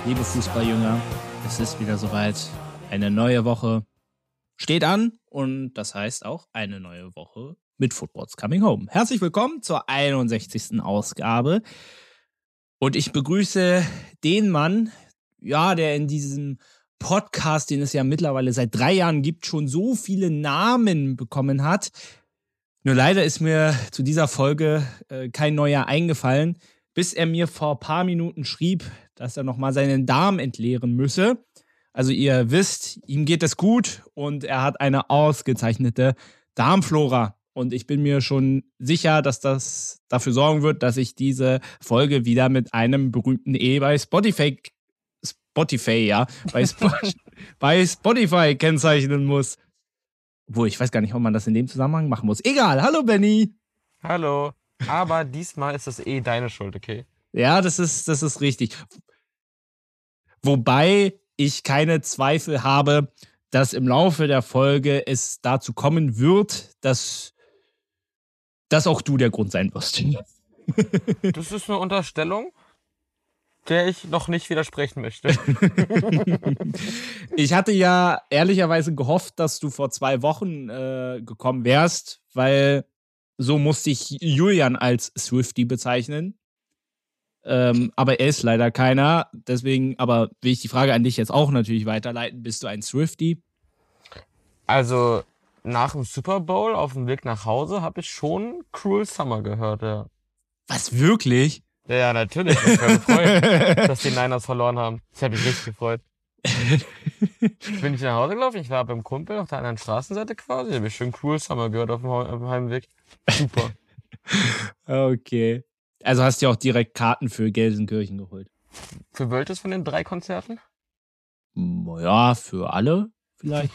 Liebe Fußballjünger, es ist wieder soweit. Eine neue Woche steht an und das heißt auch eine neue Woche mit Football's Coming Home. Herzlich willkommen zur 61. Ausgabe und ich begrüße den Mann, der in diesem Podcast, den es ja mittlerweile seit 3 Jahren gibt, schon so viele Namen bekommen hat. Nur leider ist mir zu dieser Folge kein neuer eingefallen, bis er mir vor ein paar Minuten schrieb, dass er nochmal seinen Darm entleeren müsse. Also ihr wisst, ihm geht es gut und er hat eine ausgezeichnete Darmflora. Und ich bin mir schon sicher, dass das dafür sorgen wird, dass ich diese Folge wieder mit einem berühmten bei Spotify kennzeichnen muss. Obwohl, ich weiß gar nicht, ob man das in dem Zusammenhang machen muss. Egal, hallo Benny. Hallo, aber diesmal ist das deine Schuld, okay? Ja, das ist richtig. Wobei ich keine Zweifel habe, dass im Laufe der Folge es dazu kommen wird, dass auch du der Grund sein wirst. Das ist eine Unterstellung, der ich noch nicht widersprechen möchte. Ich hatte ja ehrlicherweise gehofft, dass du vor 2 Wochen gekommen wärst, weil so musste ich Julian als Swiftie bezeichnen. Aber er ist leider keiner. Deswegen aber will ich die Frage an dich jetzt auch natürlich weiterleiten. Bist du ein Swiftie? Also nach dem Super Bowl auf dem Weg nach Hause habe ich schon Cruel Summer gehört, ja. Was, wirklich? Ja, natürlich. Ich bin gefreut, dass die Niners verloren haben. Ich habe mich richtig gefreut. Bin ich nach Hause gelaufen, ich war beim Kumpel auf der anderen Straßenseite quasi. Da habe ich schön Cruel Summer gehört auf dem Heimweg. Super. Okay. Also hast du ja auch direkt Karten für Gelsenkirchen geholt. Für welches von den 3 Konzerten? Ja, für alle vielleicht.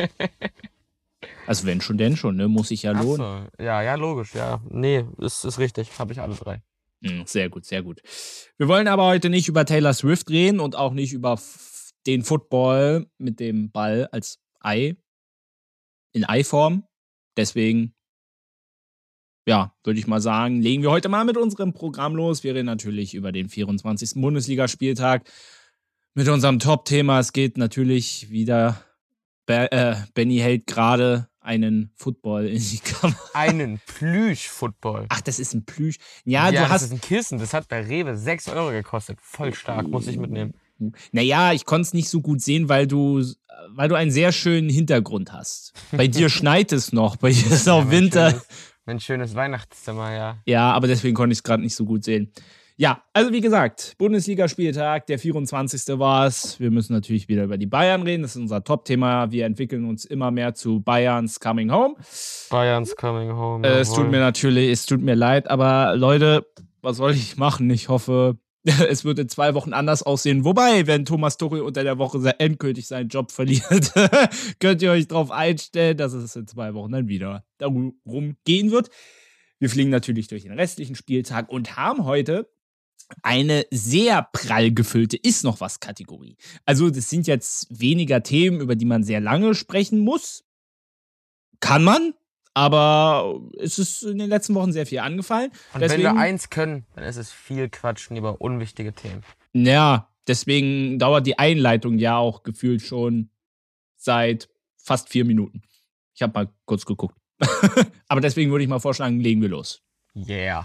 Also wenn schon, denn schon, ne? Muss sich ja lohnen. Ach so. Ja, logisch, ja. Nee, ist richtig. Habe ich alle 3. Sehr gut, sehr gut. Wir wollen aber heute nicht über Taylor Swift reden und auch nicht über den Football mit dem Ball als Ei in Eiform. Deswegen, würde ich mal sagen, legen wir heute mal mit unserem Programm los. Wir reden natürlich über den 24. Bundesligaspieltag mit unserem Top-Thema. Es geht natürlich wieder, Benny hält gerade einen Football in die Kamera. Einen Plüsch-Football. Ach, das ist ein Plüsch. Ja, das ist ein Kissen. Das hat bei Rewe 6 € gekostet. Voll stark, muss ich mitnehmen. Naja, ich konnte es nicht so gut sehen, weil du einen sehr schönen Hintergrund hast. Bei dir schneit es noch, bei dir ist auch Winter. Mein schönes Weihnachtszimmer, ja. Ja, aber deswegen konnte ich es gerade nicht so gut sehen. Ja, also wie gesagt, Bundesligaspieltag, der 24. war es. Wir müssen natürlich wieder über die Bayern reden. Das ist unser Top-Thema. Wir entwickeln uns immer mehr zu Bayern's Coming Home. Bayern's Coming Home. Es tut mir leid, aber Leute, was soll ich machen? Ich hoffe, es wird in 2 Wochen anders aussehen. Wobei, wenn Thomas Tuchel unter der Woche endgültig seinen Job verliert, könnt ihr euch darauf einstellen, dass es in 2 Wochen dann wieder darum gehen wird. Wir fliegen natürlich durch den restlichen Spieltag und haben heute eine sehr prall gefüllte Ist-noch-was-Kategorie. Also das sind jetzt weniger Themen, über die man sehr lange sprechen muss. Kann man, aber es ist in den letzten Wochen sehr viel angefallen. Und deswegen, wenn wir eins können, dann ist es viel Quatschen über unwichtige Themen. Ja, deswegen dauert die Einleitung ja auch gefühlt schon seit fast 4 Minuten. Ich habe mal kurz geguckt. Aber deswegen würde ich mal vorschlagen, legen wir los. Yeah.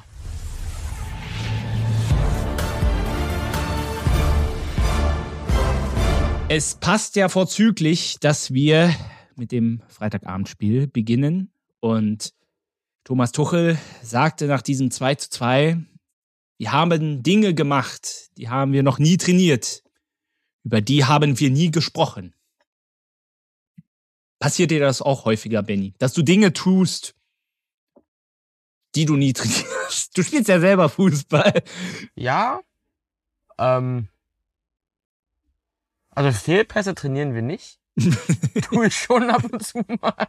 Es passt ja vorzüglich, dass wir mit dem Freitagabendspiel beginnen. Und Thomas Tuchel sagte nach diesem 2:2, wir haben Dinge gemacht, die haben wir noch nie trainiert. Über die haben wir nie gesprochen. Passiert dir das auch häufiger, Benny? Dass du Dinge tust, die du nie trainierst? Du spielst ja selber Fußball. Ja. Also Fehlpässe trainieren wir nicht. Tue ich schon ab und zu mal.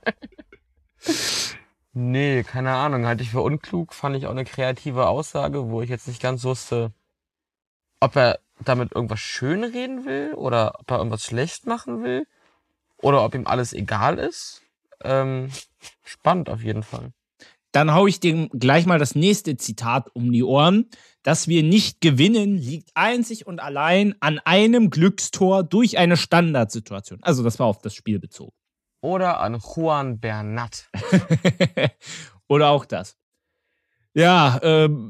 Nee, keine Ahnung. Halte ich für unklug. Fand ich auch eine kreative Aussage, wo ich jetzt nicht ganz wusste, ob er damit irgendwas schönreden will oder ob er irgendwas schlecht machen will oder ob ihm alles egal ist. Spannend auf jeden Fall. dann hau ich dir gleich mal das nächste Zitat um die Ohren. Dass wir nicht gewinnen, liegt einzig und allein an einem Glückstor durch eine Standardsituation. Also das war auf das Spiel bezogen. Oder an Juan Bernat. Oder auch das. Ja,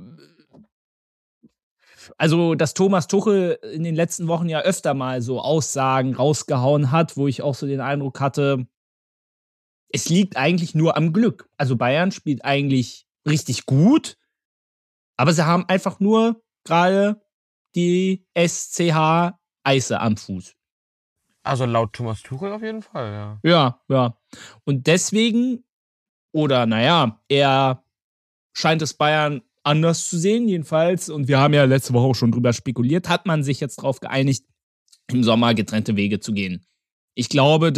also dass Thomas Tuchel in den letzten Wochen ja öfter mal so Aussagen rausgehauen hat, wo ich auch so den Eindruck hatte, es liegt eigentlich nur am Glück. Also Bayern spielt eigentlich richtig gut, aber sie haben einfach nur gerade die SCH Eise am Fuß. Also laut Thomas Tuchel auf jeden Fall, ja. Ja. Und deswegen, oder naja, er scheint es Bayern anders zu sehen, jedenfalls. Und wir haben ja letzte Woche auch schon drüber spekuliert, hat man sich jetzt darauf geeinigt, im Sommer getrennte Wege zu gehen. Ich glaube,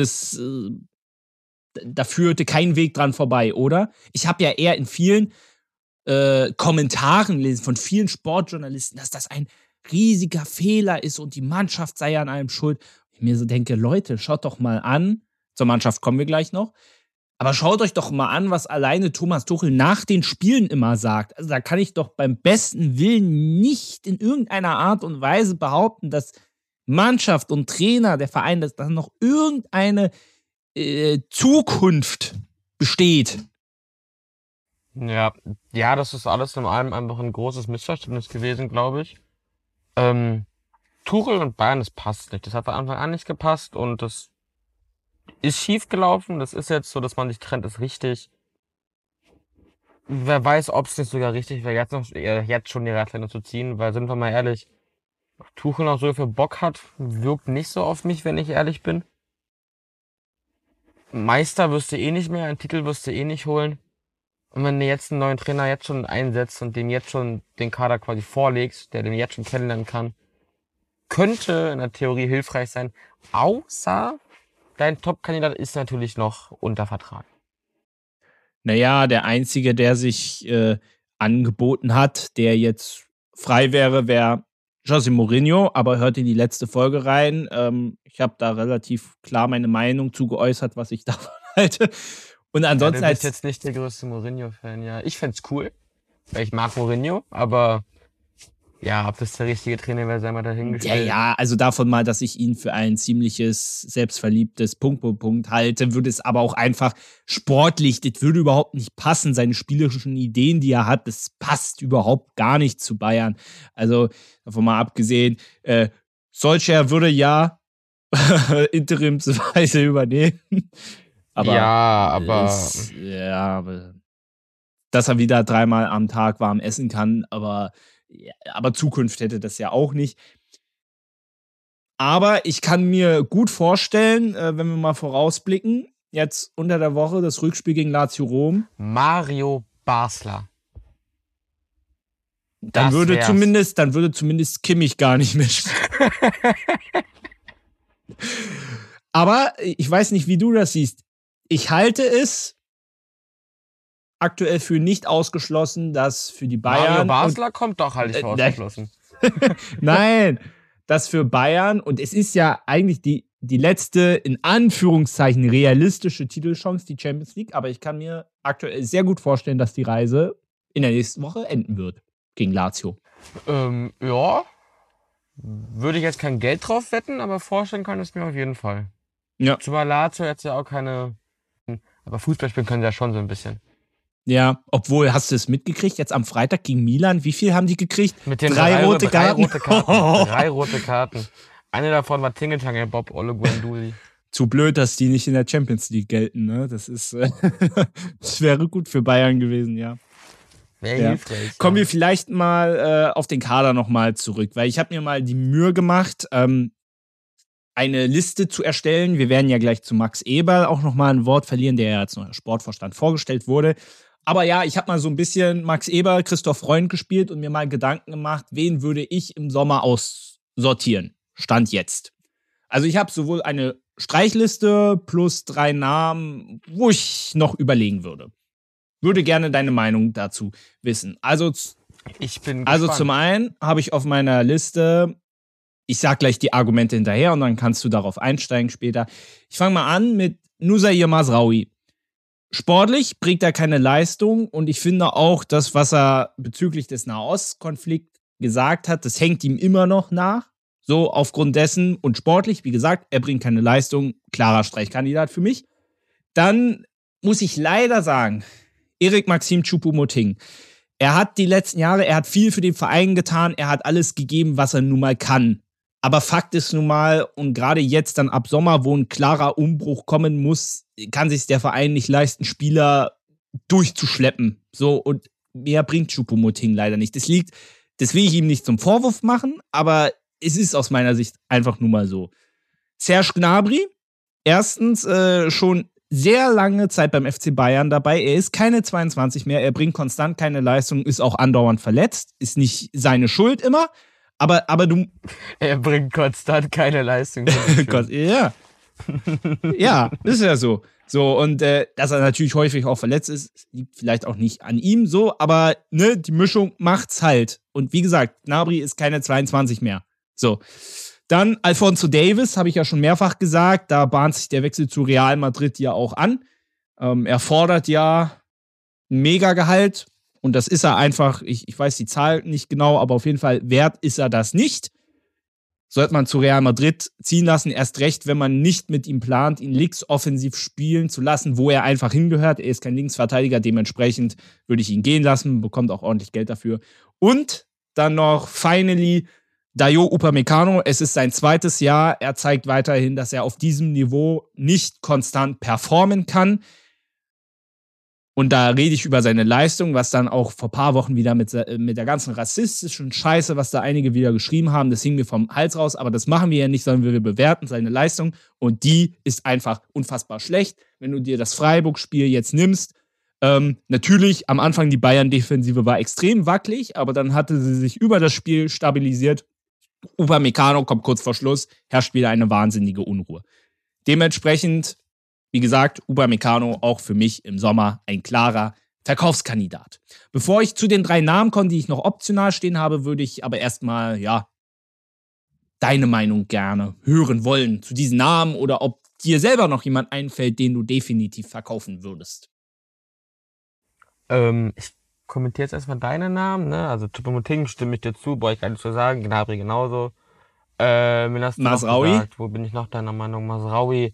da führte kein Weg dran vorbei, oder? Ich habe ja eher in vielen Kommentaren lesen von vielen Sportjournalisten, dass das ein riesiger Fehler ist und die Mannschaft sei an allem schuld. Ich mir so denke, Leute, schaut doch mal an, zur Mannschaft kommen wir gleich noch, aber schaut euch doch mal an, was alleine Thomas Tuchel nach den Spielen immer sagt. Also da kann ich doch beim besten Willen nicht in irgendeiner Art und Weise behaupten, dass Mannschaft und Trainer, der Verein, dass da noch irgendeine Zukunft besteht. Ja, das ist alles in allem einfach ein großes Missverständnis gewesen, glaube ich. Tuchel und Bayern, das passt nicht. Das hat von Anfang an nicht gepasst und das ist schief gelaufen. Das ist jetzt so, dass man sich trennt, ist richtig. Wer weiß, ob es nicht sogar richtig wäre, jetzt schon die Reißleine zu ziehen, weil, sind wir mal ehrlich, Tuchel noch so viel Bock hat, wirkt nicht so auf mich, wenn ich ehrlich bin. Meister wirst du eh nicht mehr, einen Titel wirst du eh nicht holen. Und wenn du jetzt einen neuen Trainer jetzt schon einsetzt und dem jetzt schon den Kader quasi vorlegst, der den jetzt schon kennenlernen kann, könnte in der Theorie hilfreich sein. Außer dein Top-Kandidat ist natürlich noch unter Vertrag. Naja, der Einzige, der sich angeboten hat, der jetzt frei wäre José Mourinho, aber hört in die letzte Folge rein. Ich habe da relativ klar meine Meinung zugeäußert, was ich davon halte. Und ansonsten du bist jetzt nicht der größte Mourinho-Fan, ja. Ich fänd's cool, weil ich mag Mourinho, aber ja, ob das der richtige Trainer wäre, sei mal dahingestellt. Ja, also davon mal, dass ich ihn für ein ziemliches, selbstverliebtes Punkt halte, würde es aber auch einfach sportlich, das würde überhaupt nicht passen. Seine spielerischen Ideen, die er hat, das passt überhaupt gar nicht zu Bayern. Also davon mal abgesehen, Solskjaer würde ja interimsweise übernehmen. Aber dass er wieder 3-mal am Tag warm essen kann, aber Zukunft hätte das ja auch nicht. Aber ich kann mir gut vorstellen, wenn wir mal vorausblicken, jetzt unter der Woche das Rückspiel gegen Lazio Rom. Mario Basler. Dann würde zumindest Kimmich gar nicht mehr spielen. Aber ich weiß nicht, wie du das siehst. Ich halte es aktuell für nicht ausgeschlossen, dass für die Bayern... Mario Basler kommt doch halt nicht ausgeschlossen. Nein, dass für Bayern, und es ist ja eigentlich die letzte, in Anführungszeichen, realistische Titelchance, die Champions League, aber ich kann mir aktuell sehr gut vorstellen, dass die Reise in der nächsten Woche enden wird gegen Lazio. Ja, würde ich jetzt kein Geld drauf wetten, aber vorstellen kann ich es mir auf jeden Fall. Ja. Zumal Lazio jetzt ja auch keine... Aber Fußball spielen können sie ja schon so ein bisschen. Ja, obwohl, hast du es mitgekriegt, jetzt am Freitag gegen Milan, wie viel haben die gekriegt? Mit den drei rote Karten. 3 rote Karten. Eine davon war Tingeltangel Bob Ole Guendouzi. Zu blöd, dass die nicht in der Champions League gelten, ne? Das ist, das wäre gut für Bayern gewesen, ja. Wäre hilfreich. Kommen wir vielleicht mal auf den Kader nochmal zurück, weil ich habe mir mal die Mühe gemacht, eine Liste zu erstellen. Wir werden ja gleich zu Max Eberl auch nochmal ein Wort verlieren, der ja als neuer Sportvorstand vorgestellt wurde. Aber ja, ich habe mal so ein bisschen Max Eberl, Christoph Freund gespielt und mir mal Gedanken gemacht, wen würde ich im Sommer aussortieren? Stand jetzt. Also ich habe sowohl eine Streichliste plus 3 Namen, wo ich noch überlegen würde. Würde gerne deine Meinung dazu wissen. Also zum einen habe ich auf meiner Liste, ich sag gleich die Argumente hinterher und dann kannst du darauf einsteigen später. Ich fange mal an mit Nusair Mazraoui. sportlich bringt er keine Leistung und ich finde auch, das, was er bezüglich des Nahostkonflikts gesagt hat, das hängt ihm immer noch nach. So aufgrund dessen und sportlich, wie gesagt, er bringt keine Leistung, klarer Streichkandidat für mich. Dann muss ich leider sagen, Erik Maxim Choupo-Moting. Er hat die letzten Jahre, er hat viel für den Verein getan, er hat alles gegeben, was er nun mal kann. Aber Fakt ist nun mal, und gerade jetzt dann ab Sommer, wo ein klarer Umbruch kommen muss, kann sich der Verein nicht leisten, Spieler durchzuschleppen. So, und mehr bringt Choupo-Moting leider nicht. Das will ich ihm nicht zum Vorwurf machen, aber es ist aus meiner Sicht einfach nun mal so. Serge Gnabry, erstens schon sehr lange Zeit beim FC Bayern dabei. Er ist keine 22 mehr, er bringt konstant keine Leistung, ist auch andauernd verletzt, ist nicht seine Schuld immer, aber du... Er bringt konstant keine Leistung. Ja. Ja, ist ja so. So, und dass er natürlich häufig auch verletzt ist, liegt vielleicht auch nicht an ihm so, aber ne, die Mischung macht's halt. Und wie gesagt, Gnabry ist keine 22 mehr. So. Dann Alphonso Davies, habe ich ja schon mehrfach gesagt, da bahnt sich der Wechsel zu Real Madrid ja auch an. Er fordert ja ein Megagehalt und das ist er einfach, ich weiß die Zahl nicht genau, aber auf jeden Fall wert ist er das nicht. Sollte man zu Real Madrid ziehen lassen, erst recht, wenn man nicht mit ihm plant, ihn linksoffensiv spielen zu lassen, wo er einfach hingehört. Er ist kein Linksverteidiger, dementsprechend würde ich ihn gehen lassen, bekommt auch ordentlich Geld dafür. Und dann noch finally Dayot Upamecano, es ist sein zweites Jahr. Er zeigt weiterhin, dass er auf diesem Niveau nicht konstant performen kann. Und da rede ich über seine Leistung, was dann auch vor ein paar Wochen wieder mit der ganzen rassistischen Scheiße, was da einige wieder geschrieben haben, das hing mir vom Hals raus. Aber das machen wir ja nicht, sondern wir bewerten seine Leistung. Und die ist einfach unfassbar schlecht. Wenn du dir das Freiburg-Spiel jetzt nimmst, natürlich am Anfang die Bayern-Defensive war extrem wackelig, aber dann hatte sie sich über das Spiel stabilisiert. Upamecano kommt kurz vor Schluss, herrscht wieder eine wahnsinnige Unruhe. Dementsprechend, wie gesagt, Upamecano auch für mich im Sommer ein klarer Verkaufskandidat. Bevor ich zu den 3 Namen komme, die ich noch optional stehen habe, würde ich aber erstmal, ja, deine Meinung gerne hören wollen zu diesen Namen oder ob dir selber noch jemand einfällt, den du definitiv verkaufen würdest. Ich kommentiere jetzt erstmal deine Namen, ne? Also Choupo-Moting stimme ich dir zu, brauche ich gar nicht zu sagen, Gnabry genauso. Mazraoui? Wo bin ich noch deiner Meinung? Mazraoui.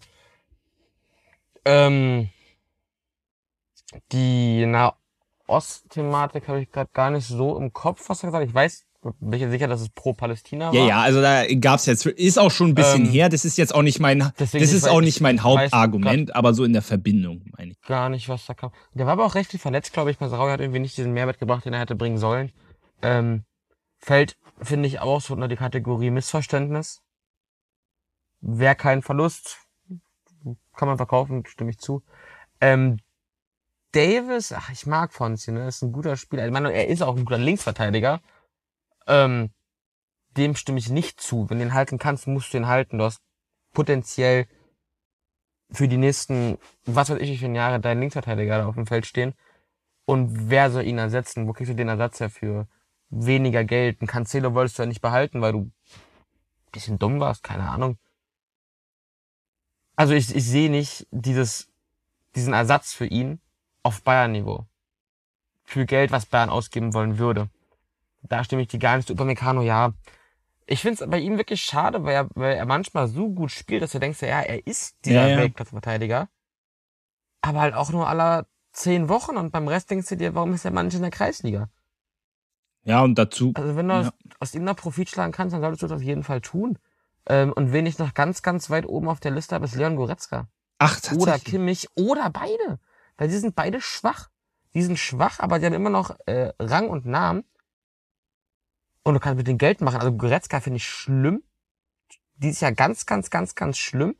Die Nahost-Thematik habe ich gerade gar nicht so im Kopf, was er gesagt hat. Ich weiß, bin ich sicher, dass es pro Palästina war. Ja, also da gab es jetzt, ist auch schon ein bisschen her, das ist jetzt auch nicht mein, mein Hauptargument, aber so in der Verbindung, meine ich. Gar nicht, was da kam. Der war aber auch recht viel verletzt, glaube ich. Mazraoui hat irgendwie nicht diesen Mehrwert gebracht, den er hätte bringen sollen. Fällt, finde ich, auch so unter die Kategorie Missverständnis. Wäre kein Verlust. Kann man verkaufen, stimme ich zu. Davies, ich mag Fonzie, ne? Ist ein guter Spieler. Ich meine, er ist auch ein guter Linksverteidiger. Dem stimme ich nicht zu. Wenn du ihn halten kannst, musst du ihn halten. Du hast potenziell für die nächsten, was weiß ich, wie viele Jahre deinen Linksverteidiger da auf dem Feld stehen. Und wer soll ihn ersetzen? Wo kriegst du den Ersatz her für weniger Geld? Ein Cancelo wolltest du ja nicht behalten, weil du ein bisschen dumm warst, keine Ahnung. Also ich sehe nicht diesen Ersatz für ihn auf Bayern-Niveau. Für Geld, was Bayern ausgeben wollen würde. Da stimme ich dir gar nicht zu. Upamecano, ja. Ich finde es bei ihm wirklich schade, weil er manchmal so gut spielt, dass du denkst, ja, er ist dieser Weltklasse-Verteidiger. Aber halt auch nur aller 10 Wochen und beim Rest denkst du dir, warum ist der Mann nicht in der Kreisliga? Ja, und dazu... Also wenn du aus ihm noch Profit schlagen kannst, dann solltest du das auf jeden Fall tun. Und wen ich noch ganz, ganz weit oben auf der Liste habe, ist Leon Goretzka. Ach, tatsächlich. Oder Kimmich, oder beide. Weil die sind beide schwach. Die sind schwach, aber die haben immer noch Rang und Namen. Und du kannst mit dem Geld machen. Also Goretzka finde ich schlimm. Dieses Jahr ganz, ganz, ganz, ganz schlimm.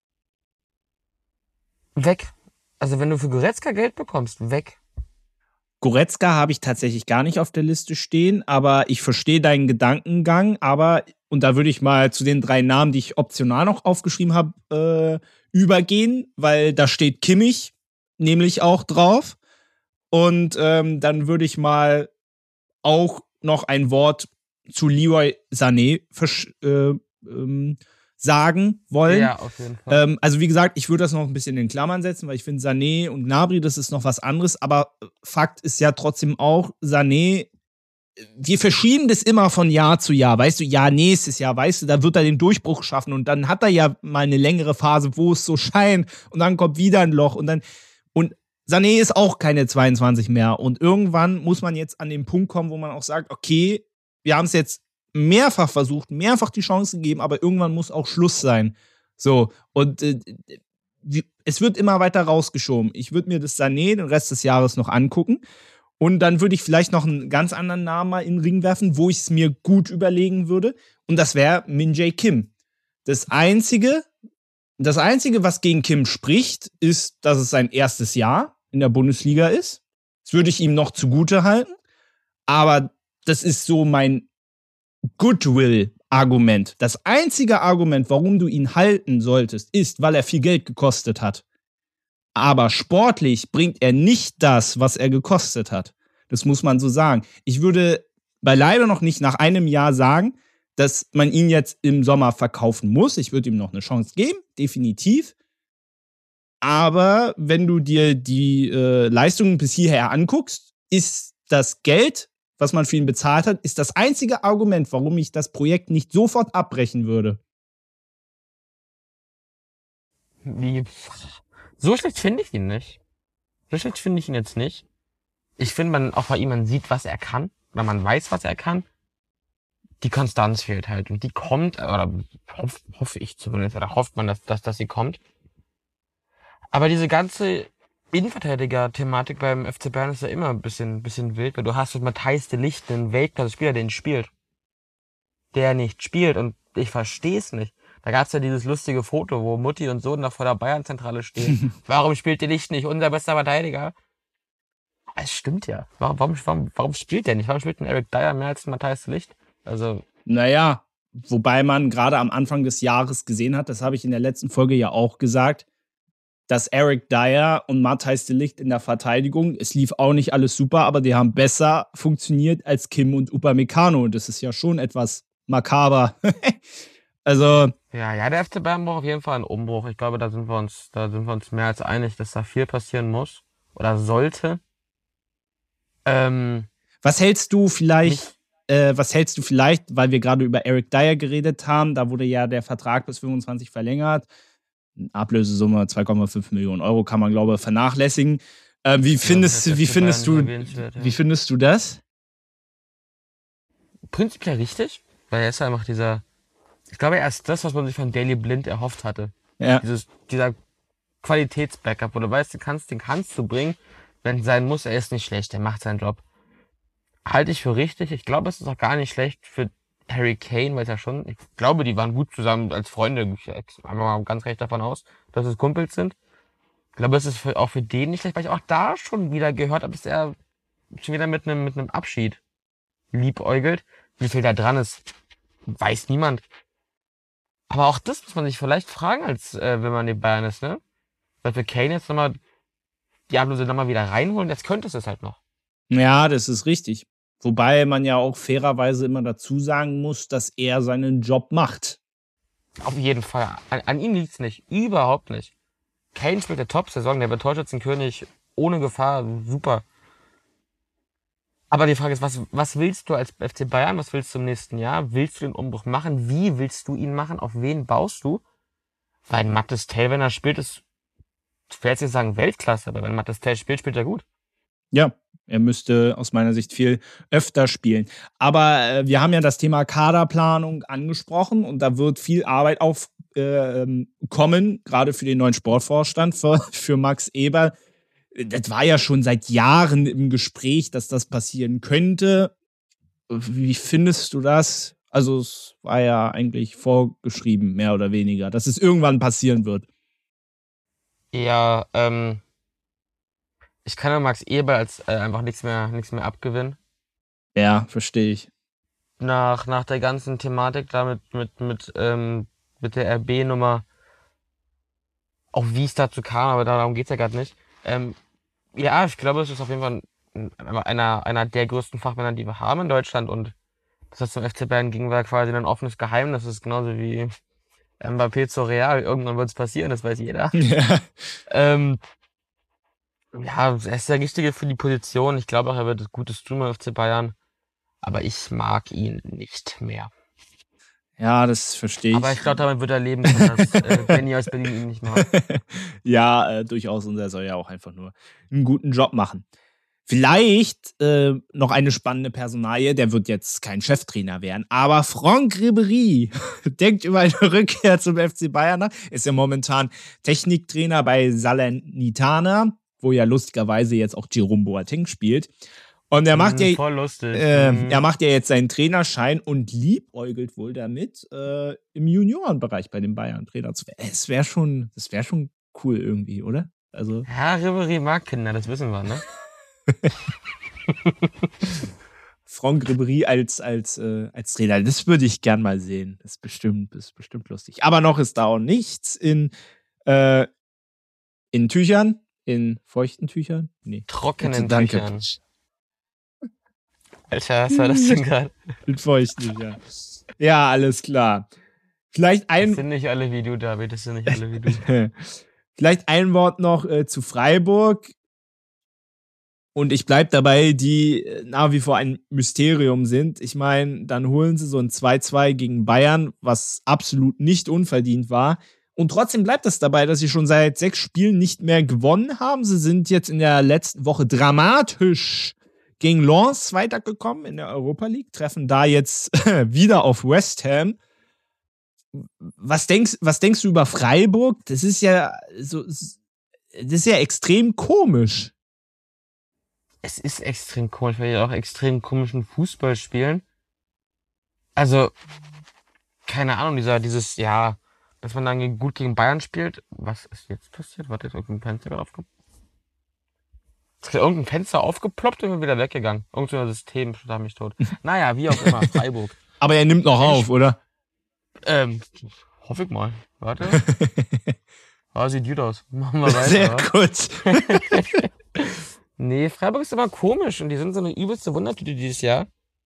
Weg. Also wenn du für Goretzka Geld bekommst, weg. Goretzka habe ich tatsächlich gar nicht auf der Liste stehen, aber ich verstehe deinen Gedankengang, und da würde ich mal zu den 3 Namen, die ich optional noch aufgeschrieben habe, übergehen, weil da steht Kimmich nämlich auch drauf. Und dann würde ich mal auch noch ein Wort zu Leroy Sané sagen wollen. Ja, auf jeden Fall. Also wie gesagt, ich würde das noch ein bisschen in Klammern setzen, weil ich finde Sané und Gnabry, das ist noch was anderes. Aber Fakt ist ja trotzdem auch, Sané, wir verschieben das immer von Jahr zu Jahr. Weißt du, ja, nächstes Jahr, weißt du, da wird er den Durchbruch schaffen und dann hat er ja mal eine längere Phase, wo es so scheint und dann kommt wieder ein Loch und Sané ist auch keine 22 mehr und irgendwann muss man jetzt an den Punkt kommen, wo man auch sagt, okay, wir haben es jetzt mehrfach versucht, mehrfach die Chance gegeben, aber irgendwann muss auch Schluss sein. So, und es wird immer weiter rausgeschoben. Ich würde mir das Sané den Rest des Jahres noch angucken und dann würde ich vielleicht noch einen ganz anderen Namen mal in den Ring werfen, wo ich es mir gut überlegen würde und das wäre Min-Jae Kim. Das Einzige, was gegen Kim spricht, ist, dass es sein erstes Jahr in der Bundesliga ist. Das würde ich ihm noch zugute halten, aber das ist so mein Goodwill-Argument. Das einzige Argument, warum du ihn halten solltest, ist, weil er viel Geld gekostet hat. Aber sportlich bringt er nicht das, was er gekostet hat. Das muss man so sagen. Ich würde beileibe noch nicht nach einem Jahr sagen, dass man ihn jetzt im Sommer verkaufen muss. Ich würde ihm noch eine Chance geben, definitiv. Aber wenn du dir die Leistungen bis hierher anguckst, ist das Geld, was man für ihn bezahlt hat, ist das einzige Argument, warum ich das Projekt nicht sofort abbrechen würde. So schlecht finde ich ihn nicht. So schlecht finde ich ihn jetzt nicht. Ich finde, auch bei ihm, man sieht, was er kann. Oder man weiß, was er kann. Die Konstanz fehlt halt. Und die kommt, oder hoffe ich zumindest, oder hofft man, dass sie kommt. Aber diese ganze Innenverteidiger-Thematik beim FC Bayern ist ja immer ein bisschen wild, weil du hast mit Matthijs de Ligt einen Weltklasse-Spieler, der spielt. Der nicht spielt und ich verstehe es nicht. Da gab's ja dieses lustige Foto, wo Mutti und Sohn da vor der Bayern-Zentrale stehen. Warum spielt de Ligt nicht? Unser bester Verteidiger. Es stimmt ja. Warum spielt der nicht? Warum spielt denn Eric Dyer mehr als Matthijs de Ligt? Also. Naja, wobei man gerade am Anfang des Jahres gesehen hat, das habe ich in der letzten Folge ja auch gesagt, dass Eric Dyer und Matthijs de Ligt in der Verteidigung, es lief auch nicht alles super, aber die haben besser funktioniert als Kim und Upamecano. Und das ist ja schon etwas makaber. Also. Ja, der FC Bayern braucht auf jeden Fall einen Umbruch. Ich glaube, da sind wir uns mehr als einig, dass da viel passieren muss. Oder sollte. Was hältst du vielleicht, weil wir gerade über Eric Dyer geredet haben, da wurde ja der Vertrag bis 25 verlängert. Ablösesumme 2,5 Millionen Euro kann man, glaube ich, vernachlässigen. Wie findest du das? Prinzipiell richtig, weil er ist ja einfach ich glaube, er ist das, was man sich von Daley Blind erhofft hatte. Ja. Dieser Qualitäts-Backup, wo du weißt, den kannst du bringen, wenn es sein muss. Er ist nicht schlecht, er macht seinen Job. Halte ich für richtig. Ich glaube, es ist auch gar nicht schlecht für Harry Kane, weil es ja schon, ich glaube, die waren gut zusammen als Freunde. Ich gehe mal ganz recht davon aus, dass es Kumpels sind. Ich glaube, es ist auch für den nicht schlecht, weil ich auch da schon wieder gehört habe, dass er schon wieder mit einem Abschied liebäugelt. Wie viel da dran ist, weiß niemand. Aber auch das muss man sich vielleicht fragen, als wenn man die Bayern ist, ne? Weil für Kane jetzt nochmal die Ablöse nochmal wieder reinholen, jetzt könnte es halt noch. Ja, das ist richtig. Wobei man ja auch fairerweise immer dazu sagen muss, dass er seinen Job macht. Auf jeden Fall. An ihm liegt's nicht. Überhaupt nicht. Kane spielt der Top-Saison, der wird Torschützenkönig ohne Gefahr. Super. Aber die Frage ist, was willst du als FC Bayern? Was willst du im nächsten Jahr? Willst du den Umbruch machen? Wie willst du ihn machen? Auf wen baust du? Weil Mathys Tel, wenn er spielt, ist, ich will jetzt nicht sagen Weltklasse, aber wenn Mathys Tel spielt er gut. Ja, er müsste aus meiner Sicht viel öfter spielen. Aber wir haben ja das Thema Kaderplanung angesprochen und da wird viel Arbeit aufkommen, gerade für den neuen Sportvorstand, für Max Eberl. Das war ja schon seit Jahren im Gespräch, dass das passieren könnte. Wie findest du das? Also es war ja eigentlich vorgeschrieben, mehr oder weniger, dass es irgendwann passieren wird. Ja, ich kann ja Max Eberl als einfach nichts mehr abgewinnen. Ja, verstehe ich. Nach der ganzen Thematik da mit der RB-Nummer, auch wie es dazu kam, aber darum geht's ja gerade nicht. Ja, ich glaube, es ist auf jeden Fall einer der größten Fachmänner, die wir haben in Deutschland, und dass das zum FC Bayern ging, war quasi ein offenes Geheimnis. Das ist genauso wie Mbappé zu Real. Irgendwann wird es passieren, das weiß jeder. Ja. Ja, er ist der Richtige für die Position. Ich glaube auch, er wird Gutes tun beim FC Bayern. Aber ich mag ihn nicht mehr. Ja, das verstehe ich. Aber ich glaube, damit wird er leben können, dass Benny aus Berlin ihn nicht mag. Ja, durchaus. Und er soll ja auch einfach nur einen guten Job machen. Vielleicht noch eine spannende Personalie, der wird jetzt kein Cheftrainer werden, aber Franck Ribéry denkt über eine Rückkehr zum FC Bayern nach. Ist ja momentan Techniktrainer bei Salernitana, wo ja lustigerweise jetzt auch Jerome Boateng spielt. Und er macht Voll lustig. er macht ja jetzt seinen Trainerschein und liebäugelt wohl damit, im Juniorenbereich bei den Bayern Trainer zu werden. Das wäre schon cool irgendwie, oder? Also Ja, Ribéry mag Kinder, das wissen wir, ne? Franck Ribéry als Trainer, das würde ich gern mal sehen. Das ist bestimmt lustig. Aber noch ist da auch nichts in Tüchern, in feuchten Tüchern. Nee. Trockenen Danke. Tüchern. Alter, was war das denn gerade? In feuchten Tüchern. Ja, alles klar. Vielleicht Das sind nicht alle wie du, David, das sind nicht alle wie du. Vielleicht ein Wort noch zu Freiburg. Und ich bleib dabei, die nach wie vor ein Mysterium sind. Ich meine, dann holen sie so ein 2-2 gegen Bayern, was absolut nicht unverdient war. Und trotzdem bleibt es dabei, dass sie schon seit 6 Spielen nicht mehr gewonnen haben. Sie sind jetzt in der letzten Woche dramatisch gegen Lens weitergekommen in der Europa League, treffen da jetzt wieder auf West Ham. Was denkst du über Freiburg? Das ist ja extrem komisch. Es ist extrem komisch, weil die auch extrem komischen Fußball spielen. Also, keine Ahnung, dass man dann gut gegen Bayern spielt. Was ist jetzt passiert? Warte, ist irgendein Fenster gerade aufgeploppt? Ist irgendein Fenster aufgeploppt und wieder weggegangen. Irgendein System schlag mich tot. Naja, wie auch immer, Freiburg. Aber er nimmt noch auf, oder? Hoffe ich mal. Warte. Sieht gut aus. Machen wir weiter. Sehr gut. Nee, Freiburg ist immer komisch und die sind so eine übelste Wundertüte dieses Jahr.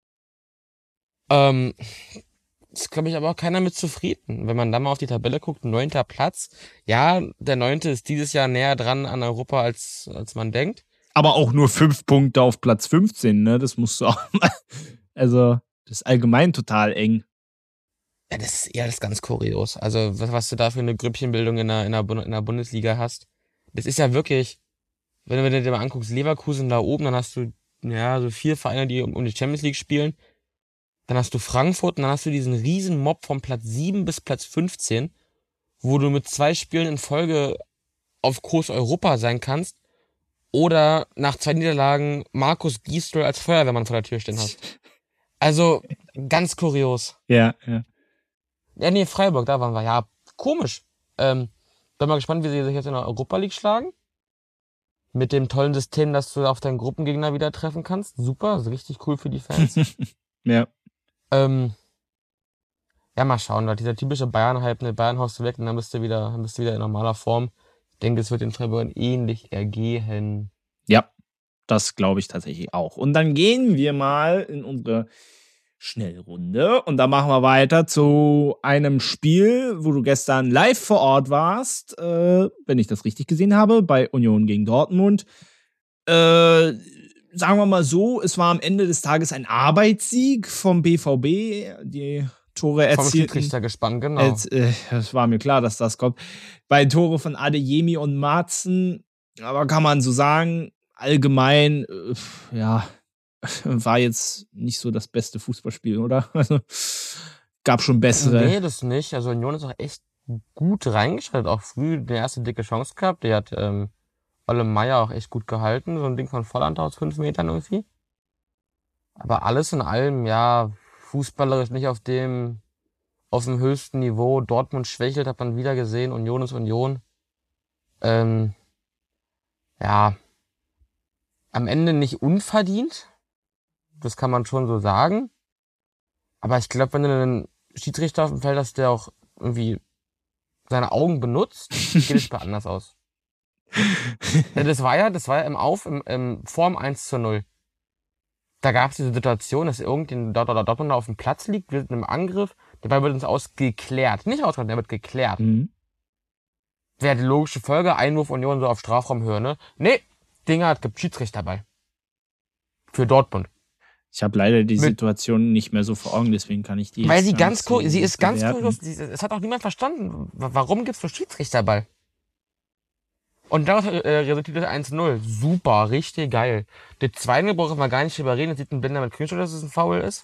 Ist, glaube ich, aber auch keiner mit zufrieden. Wenn man da mal auf die Tabelle guckt, 9. Platz. Ja, der 9. ist dieses Jahr näher dran an Europa, als man denkt. Aber auch nur 5 Punkte auf Platz 15, ne? Das musst du auch mal. Also, das ist allgemein total eng. Ja, das ist ganz kurios. Also, was du da für eine Grüppchenbildung in der Bundesliga hast. Das ist ja wirklich, wenn du dir mal anguckst, Leverkusen da oben, dann hast du, ja, so 4 Vereine, die um die Champions League spielen. Dann hast du Frankfurt und dann hast du diesen riesen Mob von Platz 7 bis Platz 15, wo du mit 2 Spielen in Folge auf Kurs Europa sein kannst oder nach 2 Niederlagen Markus Gisdol als Feuerwehrmann vor der Tür stehen hast. Also, ganz kurios. Ja. Ja, nee, Freiburg, da waren wir. Ja, komisch. Bin mal gespannt, wie sie sich jetzt in der Europa League schlagen. Mit dem tollen System, dass du auf deinen Gruppengegner wieder treffen kannst. Super, ist richtig cool für die Fans. Ja. Ja, mal schauen, Leute. Dieser typische Bayern-Hype, ne, Bayern haust du weg und dann bist du wieder in normaler Form. Ich denke, es wird den Freiburgern ähnlich ergehen. Ja, das glaube ich tatsächlich auch. Und dann gehen wir mal in unsere Schnellrunde und da machen wir weiter zu einem Spiel, wo du gestern live vor Ort warst, wenn ich das richtig gesehen habe, bei Union gegen Dortmund. Sagen wir mal so, es war am Ende des Tages ein Arbeitssieg vom BVB. Die Tore erzielten. Vom Schiedsrichter gespannt, genau. Es war mir klar, dass das kommt. Bei Tore von Adeyemi und Maaßen, aber kann man so sagen, allgemein, war jetzt nicht so das beste Fußballspiel, oder? Also, gab schon bessere. Nee, das nicht. Also Union ist auch echt gut reingeschaltet. Auch früh eine erste dicke Chance gehabt. Die hat Olle Meier auch echt gut gehalten. So ein Ding von Volland aus 5 Metern irgendwie. Aber alles in allem, ja, fußballerisch nicht auf dem höchsten Niveau. Dortmund schwächelt, hat man wieder gesehen. Union ist Union. Ja, am Ende nicht unverdient. Das kann man schon so sagen. Aber ich glaube, wenn du einen Schiedsrichter auf dem Feld hast, der auch irgendwie seine Augen benutzt, geht es bei anders aus. Ja, das war ja im Form 1:0. Da gab es diese Situation, dass irgendein Dortmunder auf dem Platz liegt, wird in einem Angriff, Der Ball wird ins Ausgeklärt. Nicht ausgeklärt, der wird geklärt. Mhm. Wäre die logische Folge, Einwurf Union so auf Strafraumhöhe, ne? Nee, Dinger gibt Schiedsrichter bei. Für Dortmund. Ich habe leider die Situation nicht mehr so vor Augen, deswegen kann ich die Weil jetzt sie gar nicht so sie ist ganz bewerten. kurios. Es hat auch niemand verstanden. Warum gibt's für Schiedsrichterball? Und daraus resultiert das 1-0. Super, richtig geil. Der zweite brauchen wir gar nicht drüber reden. Jetzt sieht ein Blinder mit Grünschuld, dass es ein Foul ist.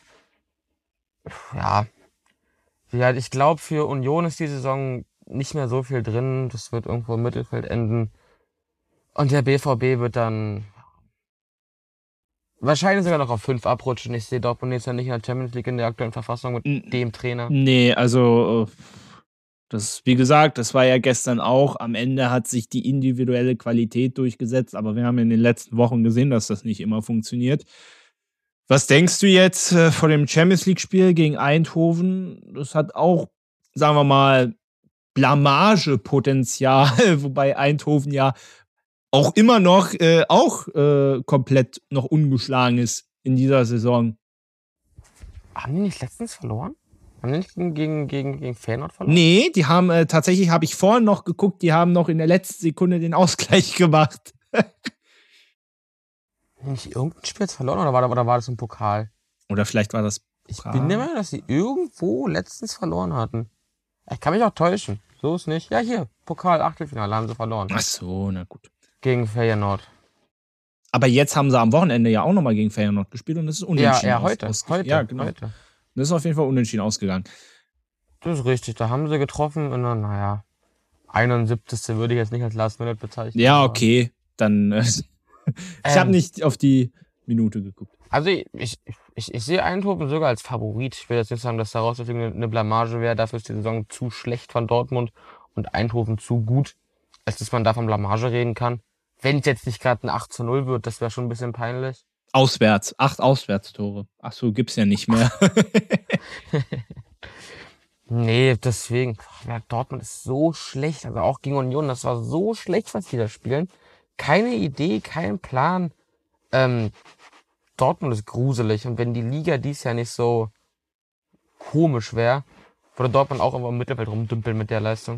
Ja. Ja, ich glaube, für Union ist die Saison nicht mehr so viel drin. Das wird irgendwo im Mittelfeld enden. Und der BVB wird dann wahrscheinlich sogar noch auf 5 abrutschen. Ich sehe Dortmund jetzt ja nicht in der Champions League in der aktuellen Verfassung mit dem Trainer. Nee, also das, wie gesagt, das war ja gestern auch. Am Ende hat sich die individuelle Qualität durchgesetzt, aber wir haben in den letzten Wochen gesehen, dass das nicht immer funktioniert. Was denkst du jetzt vor dem Champions League-Spiel gegen Eindhoven? Das hat auch, sagen wir mal, Blamagepotenzial, wobei Eindhoven ja auch immer noch komplett noch ungeschlagen ist in dieser Saison. Haben die nicht letztens verloren? Haben die nicht gegen Feyenoord verloren? Nee, die haben tatsächlich, habe ich vorhin noch geguckt, die haben noch in der letzten Sekunde den Ausgleich gemacht. Haben die nicht irgendein Spiel jetzt verloren oder war das im Pokal? Oder vielleicht war das Pokal. Ich bin der Meinung, dass sie irgendwo letztens verloren hatten. Ich kann mich auch täuschen. So ist nicht. Ja, hier, Pokal, Achtelfinale haben sie verloren. Ach so, na gut. Gegen Feyenoord. Aber jetzt haben sie am Wochenende ja auch nochmal gegen Feyenoord gespielt und es ist unentschieden. Ja, heute. Ja, genau. Heute. Das ist auf jeden Fall unentschieden ausgegangen. Das ist richtig. Da haben sie getroffen und dann, 71. würde ich jetzt nicht als Last Minute bezeichnen. Ja, okay. Dann, ich habe nicht auf die Minute geguckt. Also ich sehe Eindhoven sogar als Favorit. Ich will jetzt nicht sagen, dass daraus eine Blamage wäre. Dafür ist die Saison zu schlecht von Dortmund und Eindhoven zu gut, als dass man da von Blamage reden kann. Wenn es jetzt nicht gerade ein 8-0 wird, das wäre schon ein bisschen peinlich. Auswärts. 8 Auswärtstore. Ach so, gibt's ja nicht mehr. Nee, deswegen. Dortmund ist so schlecht. Also auch gegen Union, das war so schlecht, was die da spielen. Keine Idee, kein Plan. Dortmund ist gruselig. Und wenn die Liga dies Jahr nicht so komisch wäre, würde Dortmund auch immer im Mittelfeld rumdümpeln mit der Leistung.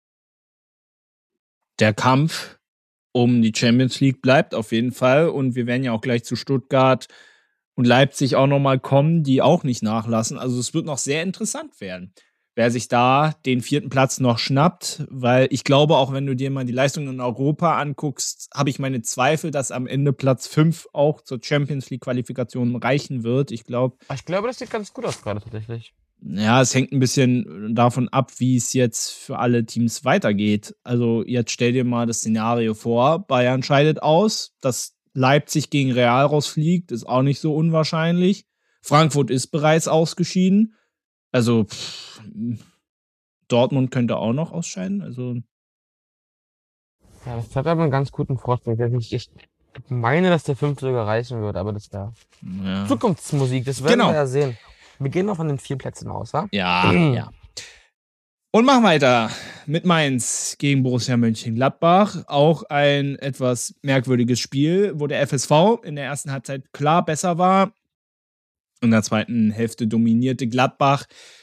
Der Kampf um die Champions League bleibt auf jeden Fall. Und wir werden ja auch gleich zu Stuttgart und Leipzig auch nochmal kommen, die auch nicht nachlassen. Also es wird noch sehr interessant werden, wer sich da den 4. Platz noch schnappt. Weil ich glaube, auch wenn du dir mal die Leistungen in Europa anguckst, habe ich meine Zweifel, dass am Ende Platz 5 auch zur Champions League-Qualifikation reichen wird. Ich glaube, das sieht ganz gut aus gerade tatsächlich. Ja, es hängt ein bisschen davon ab, wie es jetzt für alle Teams weitergeht. Also jetzt stell dir mal das Szenario vor, Bayern scheidet aus, dass Leipzig gegen Real rausfliegt, ist auch nicht so unwahrscheinlich. Frankfurt ist bereits ausgeschieden. Also Dortmund könnte auch noch ausscheiden. Also Ja, das hat aber einen ganz guten Prospekt. Ich meine, dass der 5 sogar reichen wird, aber das wäre Zukunftsmusik, das werden wir ja sehen. Wir gehen noch von den 4 Plätzen aus, wa? Ja. Und machen weiter mit Mainz gegen Borussia Mönchengladbach. Auch ein etwas merkwürdiges Spiel, wo der FSV in der ersten Halbzeit klar besser war. In der zweiten Hälfte dominierte Gladbach.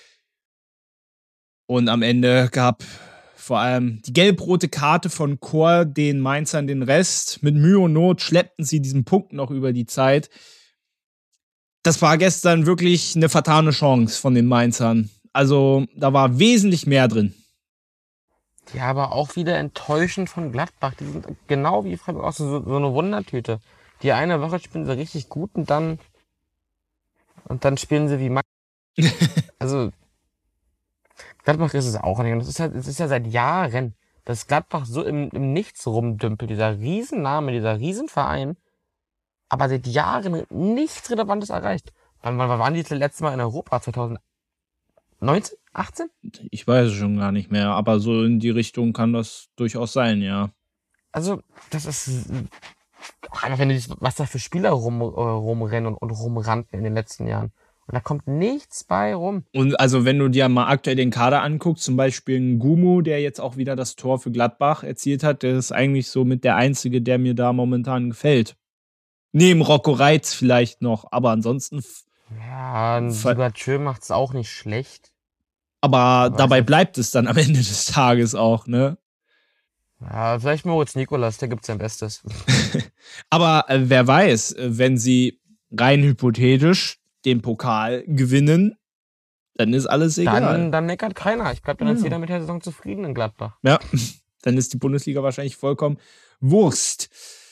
Und am Ende gab vor allem die gelb-rote Karte von Chor den Mainzern den Rest. Mit Mühe und Not schleppten sie diesen Punkt noch über die Zeit. Das war gestern wirklich eine fatale Chance von den Mainzern. Also da war wesentlich mehr drin. Ja, aber auch wieder enttäuschend von Gladbach. Die sind genau wie Freiburg auch so eine Wundertüte. Die eine Woche spielen sie richtig gut und dann spielen sie wie Mainz. Also Gladbach ist es auch nicht. Und es ist ja seit Jahren, dass Gladbach so im Nichts rumdümpelt. Dieser Riesenname, dieser Riesenverein. Aber seit Jahren nichts Relevantes erreicht. Wann waren die das letzte Mal in Europa? 2019? 18? Ich weiß es schon gar nicht mehr, aber so in die Richtung kann das durchaus sein, ja. Also, das ist einfach, wenn du siehst, was da für Spieler rumrennen und rumrannten in den letzten Jahren. Und da kommt nichts bei rum. Und also, wenn du dir mal aktuell den Kader anguckst, zum Beispiel Ngumu, der jetzt auch wieder das Tor für Gladbach erzielt hat, der ist eigentlich so mit der Einzige, der mir da momentan gefällt. Neben Rocco Reitz vielleicht noch, aber ansonsten. Ja, Sibachö macht's auch nicht schlecht. Aber dabei bleibt es dann am Ende des Tages auch, ne? Ja, vielleicht Moritz Nikolas, der gibt sein Bestes. Aber wer weiß, wenn sie rein hypothetisch den Pokal gewinnen, dann ist alles egal. Dann meckert keiner. Ich glaube, dann ist jeder mit der Saison zufrieden in Gladbach. Ja, dann ist die Bundesliga wahrscheinlich vollkommen Wurst.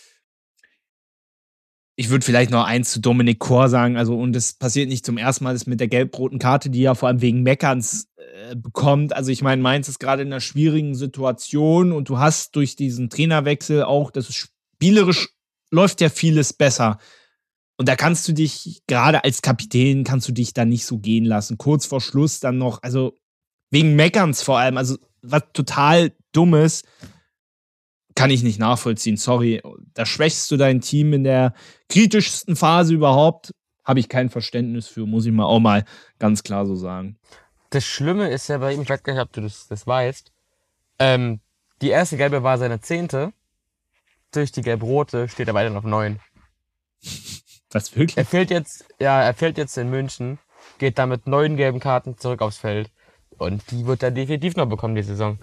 Ich würde vielleicht noch eins zu Dominik Kor sagen, also, und das passiert nicht zum ersten Mal, das mit der gelb-roten Karte, die er vor allem wegen Meckerns bekommt. Also ich meine, Mainz ist gerade in einer schwierigen Situation und du hast durch diesen Trainerwechsel auch, das ist spielerisch läuft ja vieles besser. Und da kannst du dich, gerade als Kapitän, kannst du dich da nicht so gehen lassen. Kurz vor Schluss dann noch, also wegen Meckerns vor allem, also was total Dummes, kann ich nicht nachvollziehen, sorry. Da schwächst du dein Team in der kritischsten Phase überhaupt. Habe ich kein Verständnis für, muss ich mal auch mal ganz klar so sagen. Das Schlimme ist ja bei ihm, ich weiß gar nicht, ob du das weißt, die erste Gelbe war seine 10. Durch die Gelb-Rote steht er weiterhin auf 9. Was, wirklich? Er fehlt jetzt in München, geht dann mit 9 gelben Karten zurück aufs Feld. Und die wird er definitiv noch bekommen, die Saison.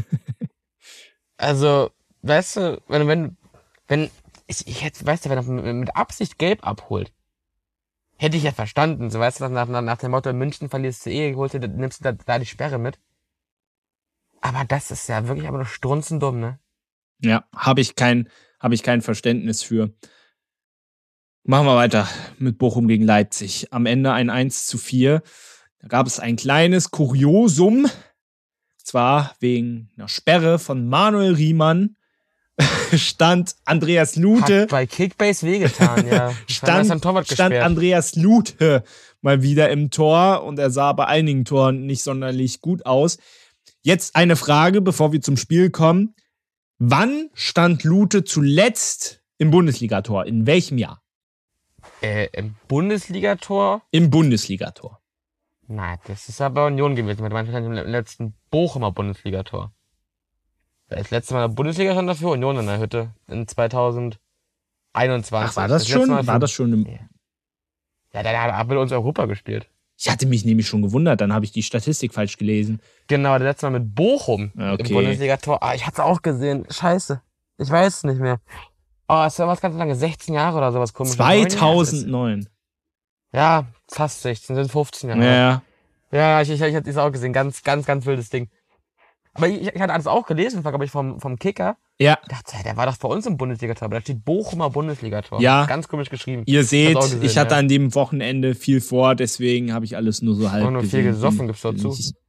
Also, weißt du, wenn jetzt, weißt du, wenn er mit Absicht gelb abholt, hätte ich ja verstanden. So, weißt du, nach dem Motto, in München verlierst du nimmst du da die Sperre mit. Aber das ist ja wirklich aber nur strunzendumm, ne? Ja, habe ich kein Verständnis für. Machen wir weiter mit Bochum gegen Leipzig. Am Ende ein 1:4. Da gab es ein kleines Kuriosum. Zwar wegen einer Sperre von Manuel Riemann stand Andreas Lute. Hat bei Kickbase wehgetan, ja. stand Andreas Lute mal wieder im Tor und er sah bei einigen Toren nicht sonderlich gut aus. Jetzt eine Frage, bevor wir zum Spiel kommen. Wann stand Lute zuletzt im Bundesligator? In welchem Jahr? Im Bundesligator? Im Bundesligator. Nein, das ist aber Union gewesen. Du meinst wahrscheinlich im letzten Bochumer Bundesligator. Das letzte Mal in der Bundesliga stand dafür Union in der Hütte. In 2021. Ach, war das schon? War das schon im... Ja, der hat mit uns Europa gespielt. Ich hatte mich nämlich schon gewundert, dann habe ich die Statistik falsch gelesen. Genau, der letzte Mal mit Bochum im Bundesligator. Ich hatte es auch gesehen. Scheiße. Ich weiß es nicht mehr. Es war was ganz lange. 16 Jahre oder sowas komisches. 2009. Ja, fast 16, sind 15 Jahre. Ja. Ja, ich hatte es auch gesehen. Ganz, ganz, ganz wildes Ding. Aber ich hatte alles auch gelesen, war, glaube ich, vom Kicker. Ja. Ich dachte, der war doch bei uns im Bundesligator, aber da steht Bochumer Bundesligator. Ja. Ganz komisch geschrieben. Ihr seht, ich hatte an dem Wochenende viel vor, deswegen habe ich alles nur so halb gesehen. Und nur viel gesoffen gibt's dazu.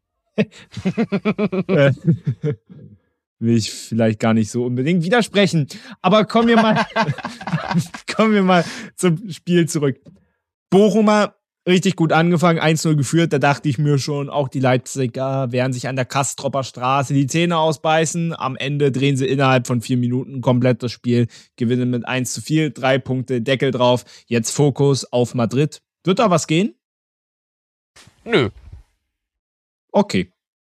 Will ich vielleicht gar nicht so unbedingt widersprechen. Aber kommen wir mal zum Spiel zurück. Bochumer richtig gut angefangen, 1:0 geführt. Da dachte ich mir schon, auch die Leipziger werden sich an der Kastropper Straße die Zähne ausbeißen. Am Ende drehen sie innerhalb von 4 Minuten komplett das Spiel, gewinnen mit 1:4, 3 Punkte, Deckel drauf. Jetzt Fokus auf Madrid. Wird da was gehen? Nö. Okay.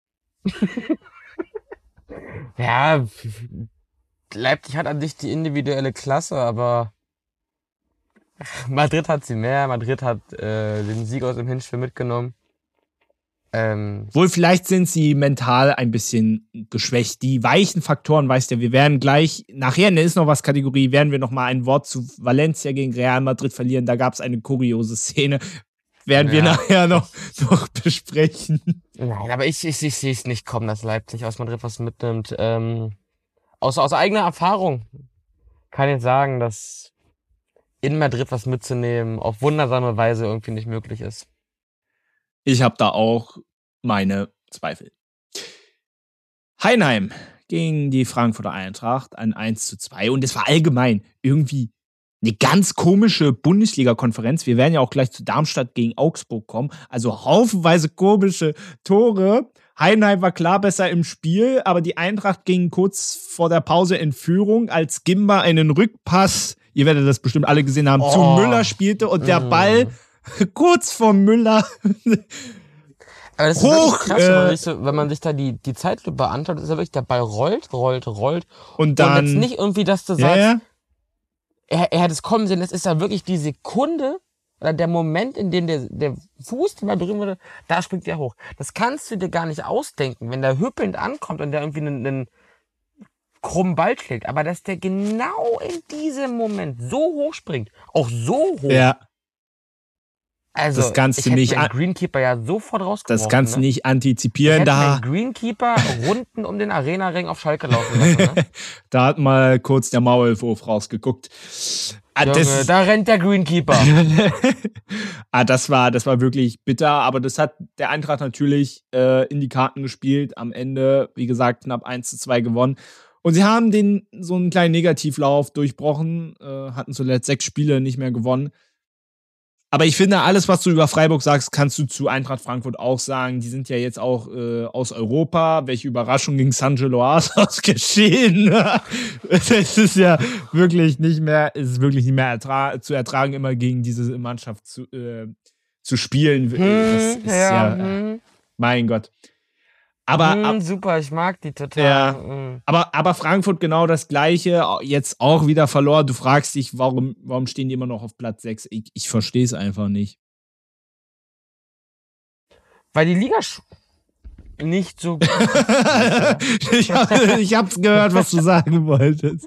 Ja, Leipzig hat an sich die individuelle Klasse, aber Madrid hat sie mehr. Madrid hat den Sieg aus dem Hinspiel mitgenommen. Wohl, vielleicht sind sie mental ein bisschen geschwächt. Die weichen Faktoren, weißt du, wir werden gleich, nachher in der Ist noch was Kategorie, werden wir noch mal ein Wort zu Valencia gegen Real Madrid verlieren. Da gab es eine kuriose Szene. Werden wir nachher noch besprechen. Nein, aber ich sehe es nicht kommen, dass Leipzig aus Madrid was mitnimmt. Aus eigener Erfahrung kann ich sagen, dass in Madrid was mitzunehmen auf wundersame Weise irgendwie nicht möglich ist. Ich habe da auch meine Zweifel. Heidenheim gegen die Frankfurter Eintracht, ein 1:2. Und es war allgemein irgendwie eine ganz komische Bundesliga-Konferenz. Wir werden ja auch gleich zu Darmstadt gegen Augsburg kommen. Also haufenweise komische Tore. Heidenheim war klar besser im Spiel, aber die Eintracht ging kurz vor der Pause in Führung, als Gimba einen Rückpass, ihr werdet das bestimmt alle gesehen haben, zu Müller spielte und der Ball kurz vor Müller aber das hoch. Ist krass, wenn man sich da die Zeitlupe anschaut, ist ja wirklich, der Ball rollt. Und dann. Und jetzt nicht irgendwie, dass du sagst, er hätte es kommen sehen, es ist ja wirklich die Sekunde, oder der Moment, in dem der Fuß den mal berühren würde, da springt der hoch. Das kannst du dir gar nicht ausdenken, wenn der hüppelnd ankommt und der irgendwie einen krummen Ball schlägt. Aber dass der genau in diesem Moment so hoch springt, auch so hoch. Ja. Also, das kannst du nicht meinen Greenkeeper ja sofort rausgeworfen. Das kannst du nicht antizipieren. Ich hätte Da meinen Greenkeeper Runden um den Arena-Ring auf Schalke laufen lassen. Ne? Da hat mal kurz der Maulwurf rausgeguckt. Junge, da rennt der Greenkeeper. Das war wirklich bitter, aber das hat der Eintracht natürlich in die Karten gespielt. Am Ende, wie gesagt, knapp 1:2 gewonnen. Und sie haben so einen kleinen Negativlauf durchbrochen, hatten zuletzt 6 Spiele nicht mehr gewonnen. Aber ich finde, alles, was du über Freiburg sagst, kannst du zu Eintracht Frankfurt auch sagen. Die sind ja jetzt auch aus Europa. Welche Überraschung gegen San Giloase geschehen. Das ist ja wirklich nicht mehr, zu ertragen, immer gegen diese Mannschaft zu spielen. Das ist ja, mein Gott. Aber super, ich mag die total. Ja, aber Frankfurt genau das Gleiche, jetzt auch wieder verloren. Du fragst dich, warum stehen die immer noch auf Platz 6? Ich verstehe es einfach nicht. Weil die Liga nicht so gut ist. Ich hab's gehört, was du sagen wolltest.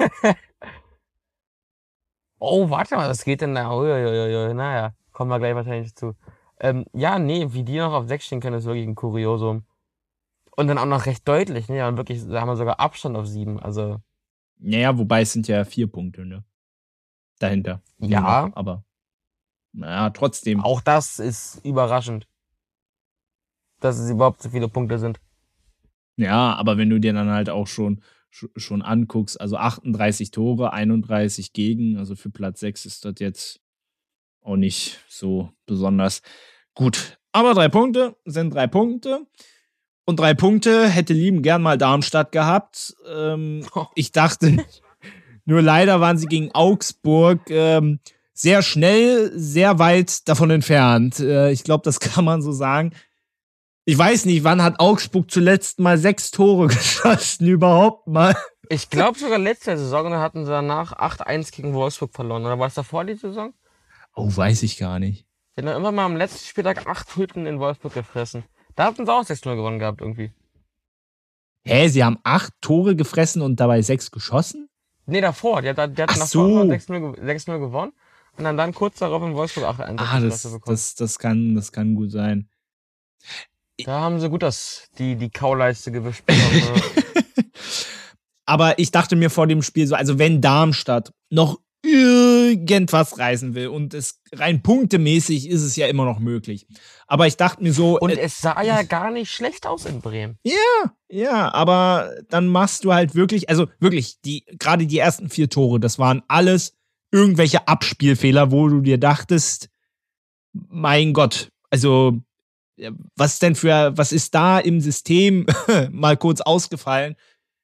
Oh, warte mal, was geht denn da? Naja, kommen wir gleich wahrscheinlich zu. Wie die noch auf 6 stehen können, ist wirklich ein Kuriosum. Und dann auch noch recht deutlich, ne? Und wirklich, da haben wir sogar Abstand auf 7, also. Naja, wobei es sind ja 4 Punkte, ne? Dahinter. Ja. Noch, aber, naja, trotzdem. Auch das ist überraschend. Dass es überhaupt so viele Punkte sind. Ja, aber wenn du dir dann halt auch schon anguckst, also 38 Tore, 31 gegen, also für Platz 6 ist das jetzt auch nicht so besonders gut. Aber 3 Punkte sind 3 Punkte. Und 3 Punkte hätte lieben gern mal Darmstadt gehabt. Ich dachte, nur leider waren sie gegen Augsburg sehr schnell, sehr weit davon entfernt. Ich glaube, das kann man so sagen. Ich weiß nicht, wann hat Augsburg zuletzt mal 6 Tore geschossen überhaupt mal? Ich glaube sogar letzte Saison, da hatten sie danach 8:1 gegen Wolfsburg verloren. Oder war es davor die Saison? Oh, weiß ich gar nicht. Die haben dann immer mal am letzten Spieltag 8 Hütten in Wolfsburg gefressen. Da hatten sie auch 6:0 gewonnen gehabt irgendwie. Hä, sie haben 8 Tore gefressen und dabei 6 geschossen? Nee, davor. Die hatten davor so. 6:0 gewonnen und dann kurz darauf in Wolfsburg 8:1 bekommen. Das kann gut sein. Da haben sie gut die Kauleiste gewischt bekommen. Aber ich dachte mir vor dem Spiel so, also wenn Darmstadt noch irgendwas reißen will und es rein punktemäßig ist es ja immer noch möglich. Aber ich dachte mir so... Und es sah ja gar nicht schlecht aus in Bremen. Ja, aber dann machst du halt wirklich, also wirklich, gerade die ersten 4 Tore, das waren alles irgendwelche Abspielfehler, wo du dir dachtest, mein Gott, also was ist da im System mal kurz ausgefallen?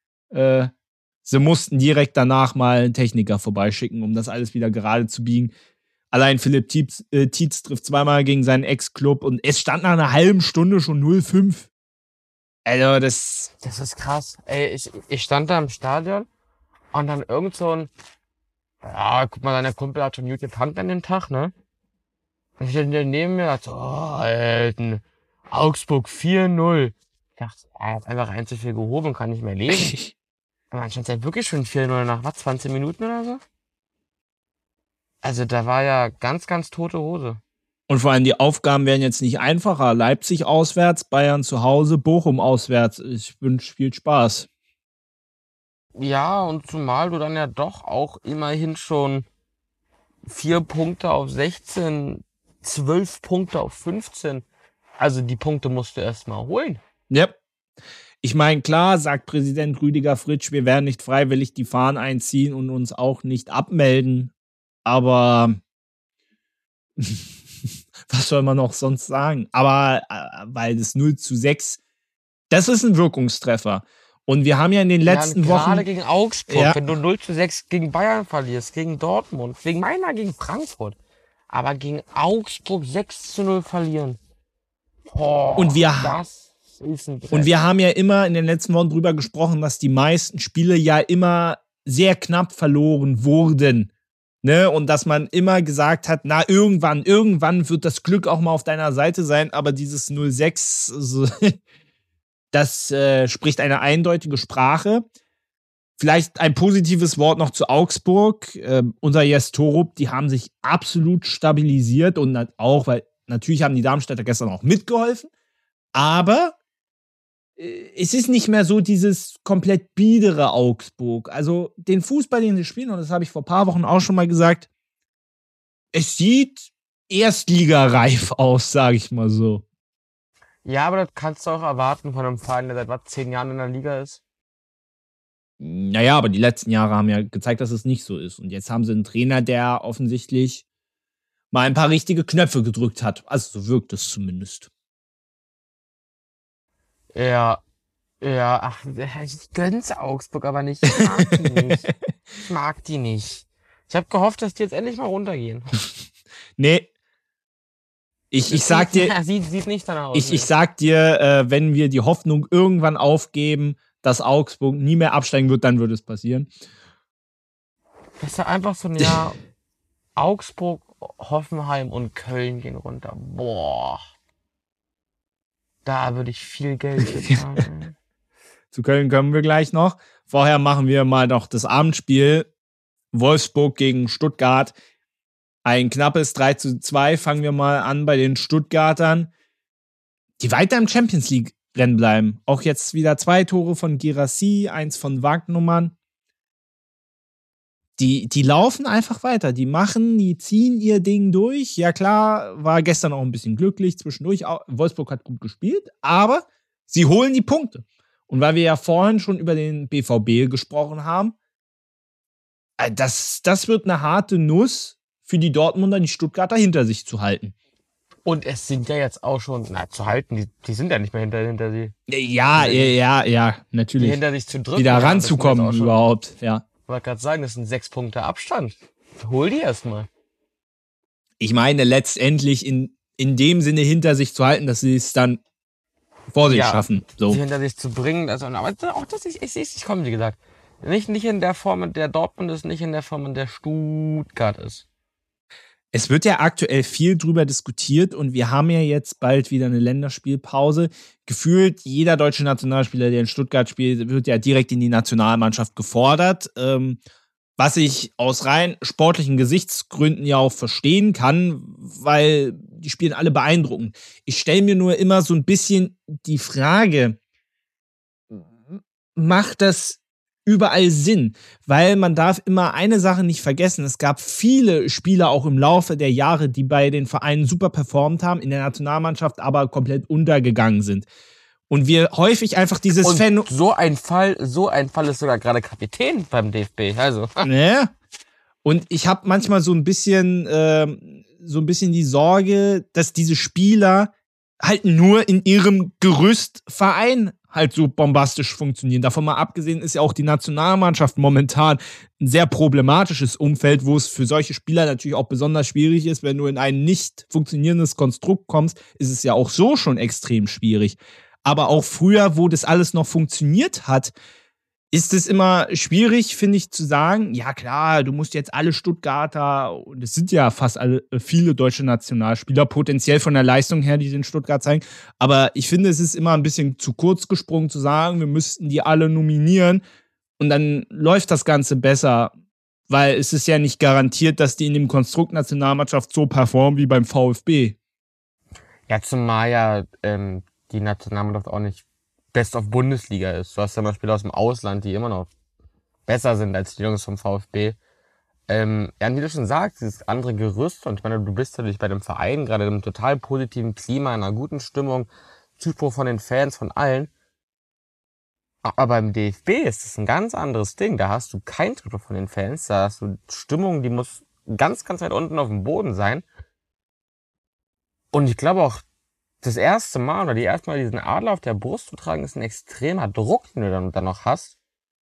Sie mussten direkt danach mal einen Techniker vorbeischicken, um das alles wieder gerade zu biegen. Allein Philipp Tietz trifft 2-mal gegen seinen Ex-Club und es stand nach einer halben Stunde schon 0:5. Also, das ist krass. Ey, ich stand da im Stadion und dann irgend so ein, guck mal, dein Kumpel hat schon gut getankt an dem Tag, ne? Und ich stand neben mir und dachte, Alten, Augsburg 4:0. Ich dachte, er hat einfach 1 zu viel gehoben und kann nicht mehr lesen. Aber dann stand es ja wirklich schon 4:0 nach, 20 Minuten oder so? Also da war ja ganz, ganz tote Hose. Und vor allem die Aufgaben werden jetzt nicht einfacher. Leipzig auswärts, Bayern zu Hause, Bochum auswärts. Ich wünsche viel Spaß. Ja, und zumal du dann ja doch auch immerhin schon 4 Punkte auf 16, 12 Punkte auf 15. Also die Punkte musst du erstmal holen. Ja. Ich meine, klar, sagt Präsident Rüdiger Fritsch, wir werden nicht freiwillig die Fahnen einziehen und uns auch nicht abmelden. Aber was soll man noch sonst sagen? Aber weil das 0:6, das ist ein Wirkungstreffer. Und wir haben ja in den letzten Wochen... Gerade gegen Augsburg, wenn du 0:6 gegen Bayern verlierst, gegen Dortmund, wegen meiner gegen Frankfurt, aber gegen Augsburg 6:0 verlieren. Und wir haben ja immer in den letzten Wochen drüber gesprochen, dass die meisten Spiele ja immer sehr knapp verloren wurden. Ne? Und dass man immer gesagt hat, na, irgendwann wird das Glück auch mal auf deiner Seite sein, aber dieses 0-6, so, das spricht eine eindeutige Sprache. Vielleicht ein positives Wort noch zu Augsburg. Unser Jes Torup, die haben sich absolut stabilisiert und auch, weil natürlich haben die Darmstädter gestern auch mitgeholfen, aber es ist nicht mehr so dieses komplett biedere Augsburg. Also den Fußball, den sie spielen, und das habe ich vor ein paar Wochen auch schon mal gesagt, es sieht erstligareif aus, sage ich mal so. Ja, aber das kannst du auch erwarten von einem Verein, der seit 10 Jahren in der Liga ist. Naja, aber die letzten Jahre haben ja gezeigt, dass es nicht so ist. Und jetzt haben sie einen Trainer, der offensichtlich mal ein paar richtige Knöpfe gedrückt hat. Also so wirkt es zumindest. Ja, ach, ich gönn's Augsburg aber nicht. Ich mag die nicht. Ich mag die nicht. Ich habe gehofft, dass die jetzt endlich mal runtergehen. Nee. Ich sag dir, sieht nicht danach aus. Ich sag dir, wenn wir die Hoffnung irgendwann aufgeben, dass Augsburg nie mehr absteigen wird, dann würde es passieren. Das ist ja einfach so ein Jahr. Augsburg, Hoffenheim und Köln gehen runter. Boah. Da würde ich viel Geld bezahlen. Zu Köln kommen wir gleich noch. Vorher machen wir mal noch das Abendspiel. Wolfsburg gegen Stuttgart. Ein knappes 3:2. Fangen wir mal an bei den Stuttgartern, die weiter im Champions League-Rennen bleiben. Auch jetzt wieder 2 Tore von Guirassy, 1 von Wagnumann. Die laufen einfach weiter. Die ziehen ihr Ding durch. Ja klar, war gestern auch ein bisschen glücklich zwischendurch. Wolfsburg hat gut gespielt, aber sie holen die Punkte. Und weil wir ja vorhin schon über den BVB gesprochen haben, das wird eine harte Nuss für die Dortmunder, die Stuttgarter hinter sich zu halten. Und es sind ja jetzt auch schon, zu halten, die sind ja nicht mehr hinter sie. Ja, natürlich. Die hinter sich zu drücken. Wieder ranzukommen überhaupt, ja. Ich wollte gerade sagen, das sind 6 Punkte Abstand. Hol die erstmal. Ich meine, letztendlich in dem Sinne hinter sich zu halten, dass sie es dann vor sich schaffen. So. Sie hinter sich zu bringen. Also, aber auch das ich komme, wie gesagt. Nicht in der Form, in der Dortmund ist, nicht in der Form, in der Stuttgart ist. Es wird ja aktuell viel drüber diskutiert und wir haben ja jetzt bald wieder eine Länderspielpause. Gefühlt jeder deutsche Nationalspieler, der in Stuttgart spielt, wird ja direkt in die Nationalmannschaft gefordert. Was ich aus rein sportlichen Gesichtsgründen ja auch verstehen kann, weil die spielen alle beeindruckend. Ich stelle mir nur immer so ein bisschen die Frage, macht das überall Sinn? Weil man darf immer eine Sache nicht vergessen. Es gab viele Spieler auch im Laufe der Jahre, die bei den Vereinen super performt haben, in der Nationalmannschaft aber komplett untergegangen sind. Und wir häufig einfach dieses Phänomen. So ein Fall ist sogar gerade Kapitän beim DFB. Also. Ne? Und ich habe manchmal so ein bisschen die Sorge, dass diese Spieler halt nur in ihrem Gerüstverein halt so bombastisch funktionieren. Davon mal abgesehen ist ja auch die Nationalmannschaft momentan ein sehr problematisches Umfeld, wo es für solche Spieler natürlich auch besonders schwierig ist. Wenn du in ein nicht funktionierendes Konstrukt kommst, ist es ja auch so schon extrem schwierig. Aber auch früher, wo das alles noch funktioniert hat, ist es immer schwierig, finde ich, zu sagen, ja klar, du musst jetzt alle Stuttgarter, und es sind ja fast viele deutsche Nationalspieler, potenziell von der Leistung her, die sie in Stuttgart zeigen, aber ich finde, es ist immer ein bisschen zu kurz gesprungen zu sagen, wir müssten die alle nominieren und dann läuft das Ganze besser, weil es ist ja nicht garantiert, dass die in dem Konstrukt Nationalmannschaft so performen wie beim VfB. Ja, zumal ja die Nationalmannschaft auch nicht best auf Bundesliga ist. Du hast ja mal Spieler aus dem Ausland, die immer noch besser sind als die Jungs vom VfB. Ja, wie du schon sagst, dieses andere Gerüst, und ich meine, du bist natürlich bei dem Verein gerade in einem total positiven Klima, in einer guten Stimmung, Zuspruch von den Fans, von allen. Aber beim DFB ist das ein ganz anderes Ding. Da hast du keinen Zuspruch von den Fans, da hast du Stimmung, die muss ganz, ganz weit unten auf dem Boden sein. Und ich glaube auch, das erste Mal oder die erste Mal diesen Adler auf der Brust zu tragen, ist ein extremer Druck, den du dann noch hast.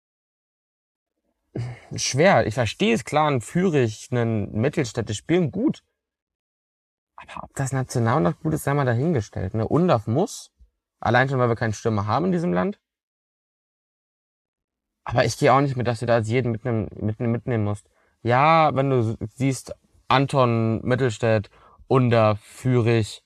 Schwer. Ich verstehe es, klar, ein Fürich, einen Mittelstädte spielen gut. Aber ob das Nationalmannschaft gut ist, sei mal dahingestellt. Ne? Undaf muss. Allein schon, weil wir keine Stürmer haben in diesem Land. Aber ich gehe auch nicht mit, dass du da jetzt jeden mitnehmen musst. Ja, wenn du siehst, Anton, Mittelstädt, Under, Fürich,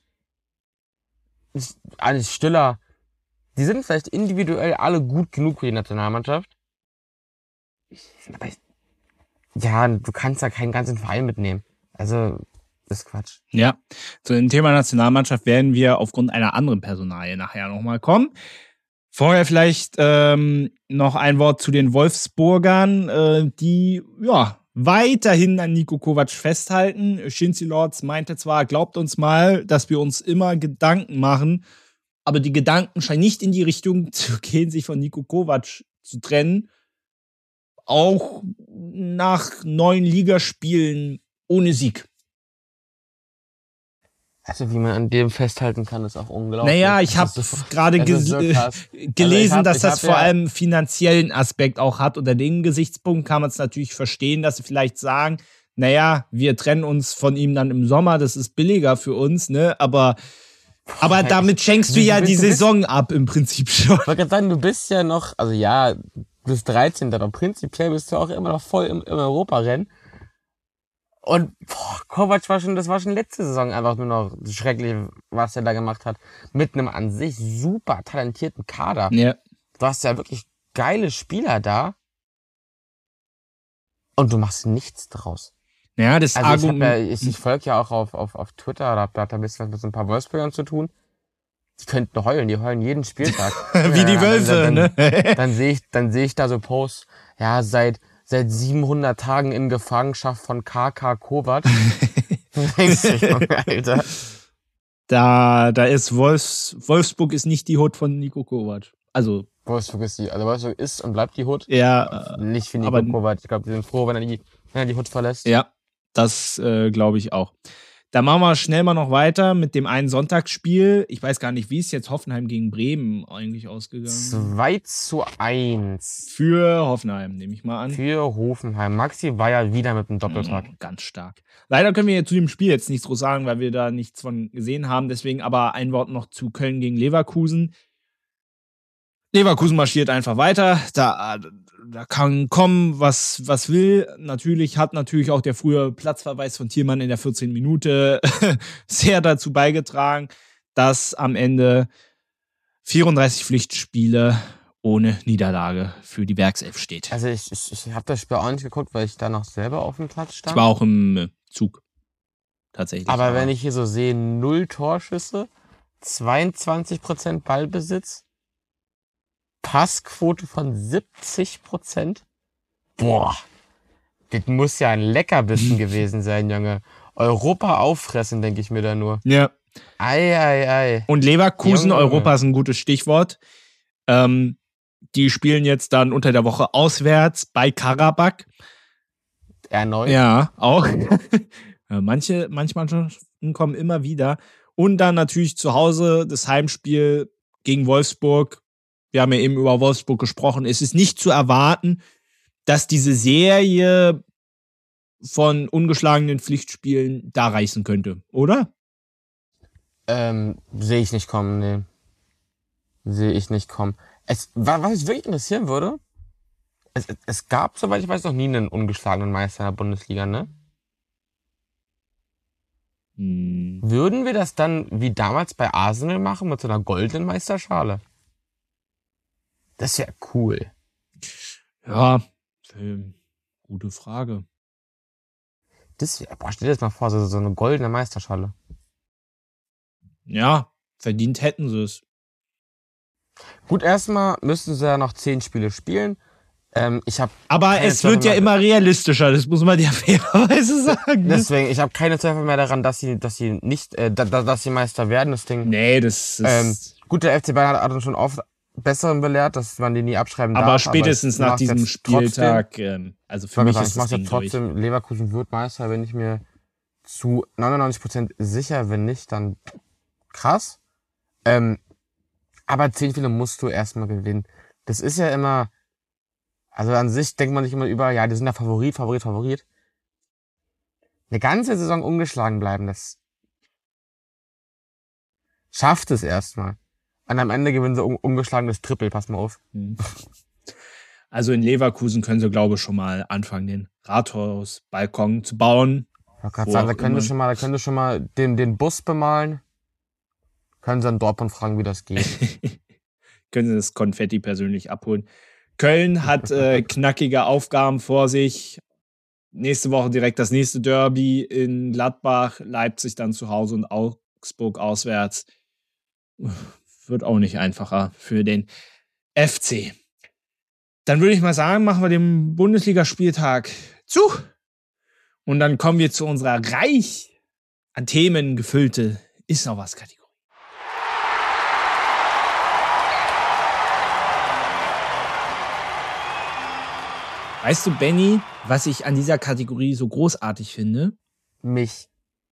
alles Stiller, die sind vielleicht individuell alle gut genug für die Nationalmannschaft. Aber ja, du kannst da keinen ganzen Verein mitnehmen. Also, das ist Quatsch. Ja, zu dem Thema Nationalmannschaft werden wir aufgrund einer anderen Personalie nachher nochmal kommen. Vorher vielleicht noch ein Wort zu den Wolfsburgern, die ja weiterhin an Niko Kovac festhalten. Shinzi Lords meinte zwar, glaubt uns mal, dass wir uns immer Gedanken machen, aber die Gedanken scheinen nicht in die Richtung zu gehen, sich von Niko Kovac zu trennen. Auch nach 9 Ligaspielen ohne Sieg. Also wie man an dem festhalten kann, ist auch unglaublich. Naja, ich habe gerade gelesen, dass das vor allem einen finanziellen Aspekt auch hat. Unter dem Gesichtspunkt kann man es natürlich verstehen, dass sie vielleicht sagen, naja, wir trennen uns von ihm dann im Sommer, das ist billiger für uns, ne? Aber damit schenkst du ja die Saison ab im Prinzip schon. Ich wollte gerade sagen, du bist ja noch, also ja, du bist 13, aber prinzipiell bist du auch immer noch voll im Europarennen. Und Kovac das war schon letzte Saison einfach nur noch schrecklich, was er da gemacht hat. Mit einem an sich super talentierten Kader. Ja. Du hast ja wirklich geile Spieler da. Und du machst nichts draus. Ja, das Argument. Ich folge ja auch auf Twitter, da hab da ein bisschen was mit so ein paar Wolfsburgern zu tun. Die könnten heulen, die heulen jeden Spieltag. Wie die Wölfe, ne? Dann sehe ich da so Posts, ja, seit 700 Tagen in Gefangenschaft von KK Kovac. Alter. Da ist Wolfsburg ist nicht die Hut von Niko Kovac. Also Wolfsburg ist und bleibt die Hut. Ja. Nicht für Niko Kovac. Ich glaube, die sind froh, wenn er die Hut verlässt. Ja, das glaube ich auch. Dann machen wir schnell mal noch weiter mit dem einen Sonntagsspiel. Ich weiß gar nicht, wie ist jetzt Hoffenheim gegen Bremen eigentlich ausgegangen? 2:1. Für Hoffenheim, nehme ich mal an. Für Hoffenheim. Maxi war ja wieder mit einem Doppeltag. Ganz stark. Leider können wir zu dem Spiel jetzt nichts groß sagen, weil wir da nichts von gesehen haben. Deswegen aber ein Wort noch zu Köln gegen Leverkusen. Leverkusen marschiert einfach weiter. Da kann kommen, was will. Natürlich hat auch der frühe Platzverweis von Thielmann in der 14. Minute sehr dazu beigetragen, dass am Ende 34 Pflichtspiele ohne Niederlage für die Werkself steht. Also ich habe das Spiel auch nicht geguckt, weil ich da noch selber auf dem Platz stand. Ich war auch im Zug. Tatsächlich. Aber wenn ich hier so sehe, 0 Torschüsse, 22% Ballbesitz, Passquote von 70%. Boah, das muss ja ein Leckerbissen gewesen sein, Junge. Europa auffressen, denke ich mir da nur. Ja. Ei. Und Leverkusen, Junge. Europa ist ein gutes Stichwort. Die spielen jetzt dann unter der Woche auswärts bei Karabakh. Erneut? Ja, auch. Manche Mannschaften kommen immer wieder. Und dann natürlich zu Hause das Heimspiel gegen Wolfsburg. Wir haben ja eben über Wolfsburg gesprochen. Es ist nicht zu erwarten, dass diese Serie von ungeschlagenen Pflichtspielen da reißen könnte, oder? Sehe ich nicht kommen, nee. Sehe ich nicht kommen. Was mich wirklich interessieren würde, es gab, soweit ich weiß, noch nie einen ungeschlagenen Meister in der Bundesliga, ne? Würden wir das dann wie damals bei Arsenal machen mit so einer goldenen Meisterschale? Das wäre cool. Ja, gute Frage. Stell dir das mal vor, so eine goldene Meisterschale. Ja, verdient hätten sie es. Gut, erstmal müssten sie ja noch 10 Spiele spielen. Aber es wird ja immer realistischer, das muss man ja fairerweise sagen. Deswegen, ich habe keine Zweifel mehr daran, dass sie nicht, dass sie Meister werden. Das Ding. Nee, das ist. Gut, der FC Bayern hat uns schon oft Besseren belehrt, dass man die nie abschreiben darf. Aber spätestens nach diesem Spieltag, also für mich ist das Ding trotzdem, Leverkusen wird Meister, bin ich mir zu 99% sicher. Wenn nicht, dann krass. Aber 10 Spiele musst du erstmal gewinnen. Das ist ja immer, also an sich denkt man sich immer über, ja, die sind der Favorit. Eine ganze Saison ungeschlagen bleiben, das schafft es erstmal. Und am Ende gewinnen sie ungeschlagenes Triple, pass mal auf. Also in Leverkusen können sie, glaube ich, schon mal anfangen, den Rathausbalkon zu bauen. Ich kann sagen, da können sie schon mal den Bus bemalen. Können sie in Dortmund fragen, wie das geht. Können sie das Konfetti persönlich abholen. Köln hat knackige Aufgaben vor sich. Nächste Woche direkt das nächste Derby in Gladbach, Leipzig dann zu Hause und Augsburg auswärts. Wird auch nicht einfacher für den FC. Dann würde ich mal sagen, machen wir den Bundesligaspieltag zu. Und dann kommen wir zu unserer reich an Themen gefüllte Ist noch was Kategorie. Weißt du, Benny, was ich an dieser Kategorie so großartig finde? Mich.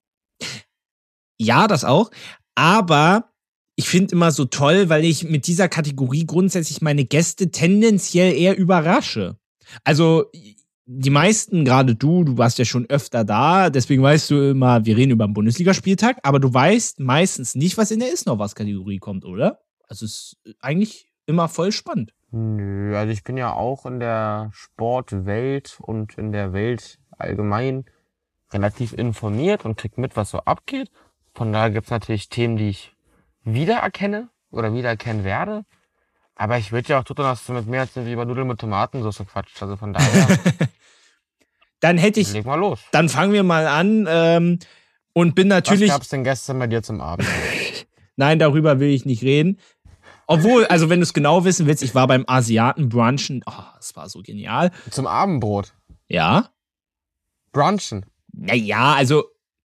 Ja, das auch. Aber ich finde immer so toll, weil ich mit dieser Kategorie grundsätzlich meine Gäste tendenziell eher überrasche. Also die meisten, gerade du warst ja schon öfter da, deswegen weißt du immer, wir reden über den Bundesligaspieltag, aber du weißt meistens nicht, was in der Ist noch was Kategorie kommt, oder? Also es ist eigentlich immer voll spannend. Nö, also ich bin ja auch in der Sportwelt und in der Welt allgemein relativ informiert und krieg mit, was so abgeht. Von daher gibt's natürlich Themen, die ich wiedererkenne oder wiedererkennen werde. Aber ich würde ja auch tun, dass du mit mir jetzt über Nudeln mit Tomatensauce quatscht. Also von daher, Dann leg mal los. Dann fangen wir mal an und bin natürlich... Was gab's denn gestern bei dir zum Abend? Nein, darüber will ich nicht reden. Obwohl, also wenn du es genau wissen willst, ich war beim Asiaten brunchen. Oh, das war so genial. Zum Abendbrot? Ja. Brunchen? Naja, also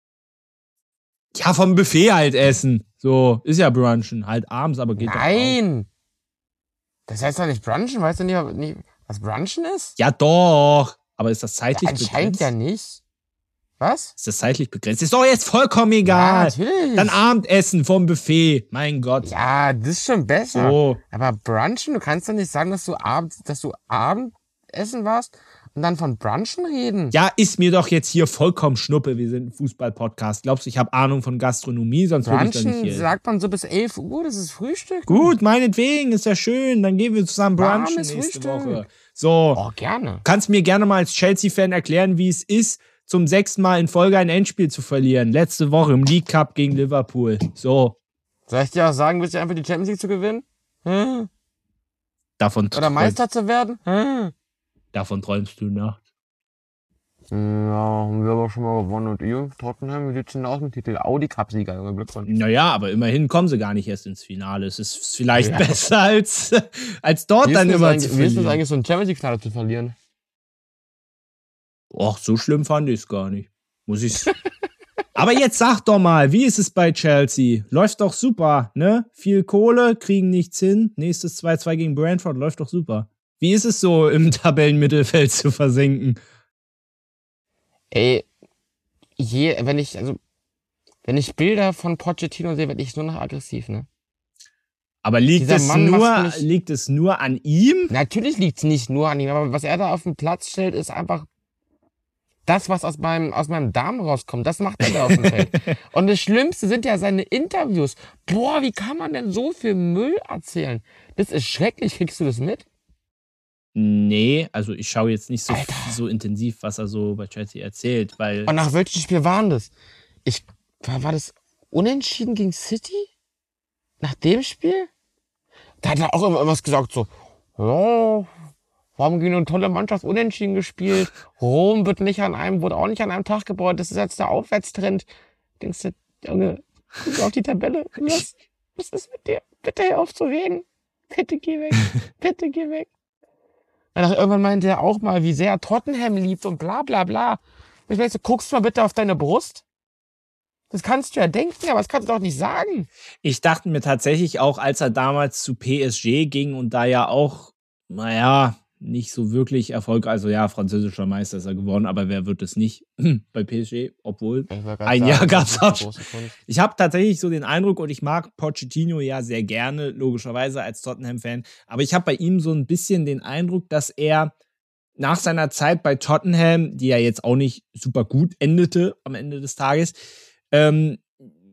ja, vom Buffet halt essen. So, ist ja brunchen. Halt abends, aber geht doch auch. Nein! Das heißt doch nicht brunchen? Weißt du nicht, was brunchen ist? Ja, doch. Aber ist das zeitlich Anscheinend begrenzt? ja nicht. Was? Ist das zeitlich begrenzt? Ist doch jetzt vollkommen egal. Ja, natürlich. Dann Abendessen vom Buffet. Mein Gott. Ja, das ist schon besser. So. Aber brunchen, du kannst doch nicht sagen, dass du Abendessen warst und dann von brunchen reden. Ja, ist mir doch jetzt hier vollkommen Schnuppe. Wir sind ein Fußball-Podcast. Glaubst du, ich habe Ahnung von Gastronomie? Sonst würde ich da nicht Brunchen hier. sagt man so bis 11 Uhr, das ist Frühstück. Gut, meinetwegen, ist ja schön. Dann gehen wir zusammen brunchen Warmes nächste Frühstück. Woche. So, Oh, gerne. kannst mir gerne mal als Chelsea-Fan erklären, wie es ist, zum 6. Mal in Folge ein Endspiel zu verlieren. Letzte Woche im League Cup gegen Liverpool. So, Soll ich dir auch sagen, willst du einfach die Champions League zu gewinnen? Hm? davon Oder Meister zu werden? Hm? träumst du nachts. Ja, haben wir aber schon mal gewonnen. Und ihr, Tottenham, wie sieht's denn aus mit Titel? Audi-Cup-Sieger, Junge, Glückwunsch. Naja, aber immerhin kommen sie gar nicht erst ins Finale. Es ist vielleicht besser, als dort dann immer zu Wie ist es verlieren. eigentlich, so ein Champions League-Finale zu verlieren? Och, so schlimm fand ich es gar nicht. Muss ich's. Aber jetzt sag doch mal, wie ist es bei Chelsea? Läuft doch super, ne? Viel Kohle, kriegen nichts hin. Nächstes 2-2 gegen Brentford, läuft doch super. Wie ist es so, im Tabellenmittelfeld zu versenken? Ey, wenn ich Bilder von Pochettino sehe, werde ich nur noch aggressiv, ne? Aber liegt Dieser Mann macht es nur an ihm? Natürlich liegt's nicht nur an ihm, aber was er da auf den Platz stellt, ist einfach das, was aus meinem Darm rauskommt. Das macht er da auf dem Feld. Und das Schlimmste sind ja seine Interviews. Boah, wie kann man denn so viel Müll erzählen? Das ist schrecklich. Kriegst du das mit? Nee, also ich schaue jetzt nicht Alter. so intensiv, was er so bei Chelsea erzählt, weil... Und nach welchem Spiel waren das? War das Unentschieden gegen City? Nach dem Spiel? Da hat er auch immer was gesagt, so, ja, wir haben gegen eine tolle Mannschaft unentschieden gespielt. Rom wurde auch nicht an einem Tag gebaut. Das ist jetzt der Aufwärtstrend. Denkst du, Junge, guck auf die Tabelle. Was ist mit dir? Bitte hör auf zu reden. Bitte geh weg. Bitte geh weg. Und irgendwann meinte er auch mal, wie sehr er Tottenham liebt und bla bla bla. Und ich meine, guckst du mal bitte auf deine Brust? Das kannst du ja denken, aber das kannst du doch nicht sagen. Ich dachte mir tatsächlich auch, als er damals zu PSG ging und da ja auch, naja, nicht so wirklich erfolgreich, also ja, französischer Meister ist er geworden, aber wer wird es nicht bei PSG, obwohl ein Jahr gab es auch schon. Ich habe tatsächlich so den Eindruck, und ich mag Pochettino ja sehr gerne, logischerweise als Tottenham-Fan, aber ich habe bei ihm so ein bisschen den Eindruck, dass er nach seiner Zeit bei Tottenham, die ja jetzt auch nicht super gut endete am Ende des Tages,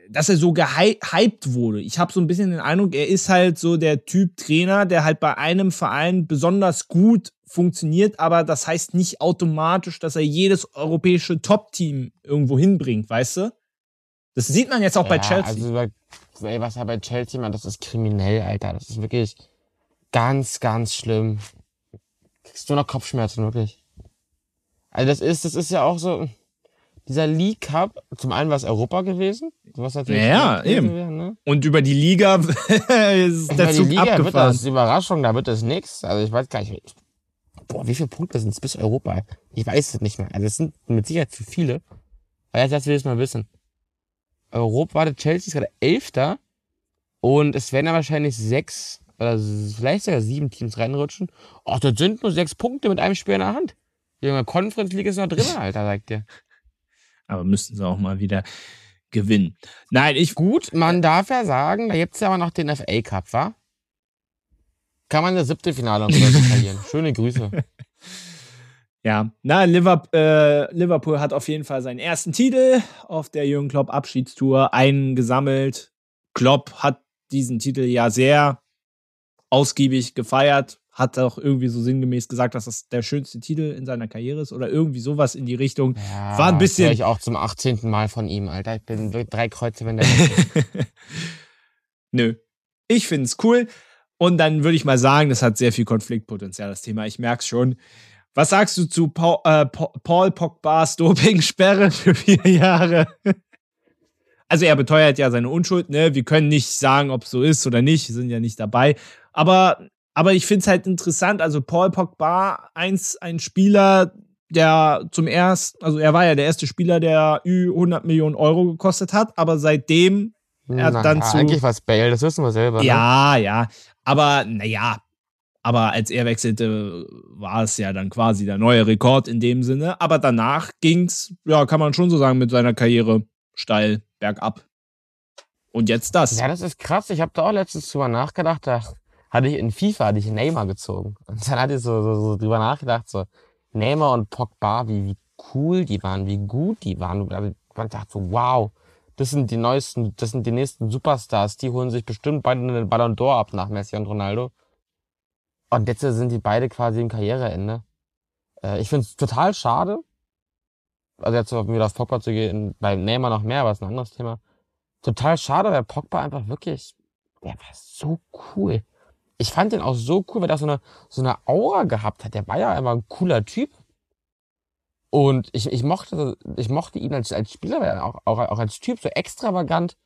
so gehypt wurde. Ich habe so ein bisschen den Eindruck, er ist halt so der Typ Trainer, der halt bei einem Verein besonders gut funktioniert, aber das heißt nicht automatisch, dass er jedes europäische Top-Team irgendwo hinbringt, weißt du? Das sieht man jetzt auch bei Chelsea. Also, was er bei Chelsea macht, das ist kriminell, Alter. Das ist wirklich ganz, ganz schlimm. Kriegst du noch Kopfschmerzen, wirklich. Also das ist ja auch so, dieser League Cup, zum einen war es Europa gewesen, was natürlich ja, eben. Wäre, ne? Und über die Liga ist der Zug abgefahren. Wird das Überraschung, da wird das nix. Also ich weiß gar nicht, wie viele Punkte sind es bis Europa? Ich weiß es nicht mehr. Also es sind mit Sicherheit zu viele. Aber jetzt will ich es mal wissen. Europa, der Chelsea ist gerade 11. Und es werden ja wahrscheinlich 6 oder vielleicht sogar 7 Teams reinrutschen. Oh, das sind nur 6 Punkte mit einem Spiel in der Hand. Die Junge Conference League ist noch drin, Alter, sagt ihr. Aber müssten sie auch mal wieder gewinnen. Nein, Gut, man darf ja sagen, da gibt's ja aber noch den FA Cup, wa? Kann man das 7. Finale und so verlieren. Schöne Grüße. Ja, Liverpool hat auf jeden Fall seinen ersten Titel auf der Jürgen Klopp Abschiedstour eingesammelt. Klopp hat diesen Titel ja sehr ausgiebig gefeiert, hat auch irgendwie so sinngemäß gesagt, dass das der schönste Titel in seiner Karriere ist oder irgendwie sowas in die Richtung. Ja, war ein bisschen. Ich auch zum 18. Mal von ihm, Alter. Ich bin 3 Kreuze, wenn der. Nö. Ich finde es cool. Und dann würde ich mal sagen, das hat sehr viel Konfliktpotenzial, das Thema. Ich merke es schon. Was sagst du zu Paul Pogbas Dopingsperre für 4 Jahre? Also er beteuert ja seine Unschuld, ne? Wir können nicht sagen, ob es so ist oder nicht. Wir sind ja nicht dabei. Aber ich finde es halt interessant. Also Paul Pogba, ein Spieler, der also er war ja der erste Spieler, der 100 Millionen Euro gekostet hat. Aber seitdem er dann zu... Eigentlich war es Bale, das wissen wir selber. Ja, ne? Ja. Aber aber als er wechselte, war es ja dann quasi der neue Rekord in dem Sinne. Aber danach ging's, ja, kann man schon so sagen, mit seiner Karriere steil bergab. Und jetzt das. Ja, das ist krass. Ich habe da auch letztens drüber nachgedacht. In FIFA hatte ich Neymar gezogen. Und dann hatte ich so drüber nachgedacht, so Neymar und Pogba, wie cool die waren, wie gut die waren. Man dachte so, wow, das sind die nächsten Superstars. Die holen sich bestimmt beide den Ballon d'Or ab nach Messi und Ronaldo. Und jetzt sind die beide quasi im Karriereende. Ich finde es total schade. Also jetzt wieder auf Pogba zu gehen, bei Neymar noch mehr, aber das ist ein anderes Thema. Total schade, weil Pogba einfach wirklich, der war so cool. Ich fand den auch so cool, weil der so eine Aura gehabt hat. Der war ja immer ein cooler Typ. Und ich mochte ihn als Spieler, weil er auch als Typ so extravagant.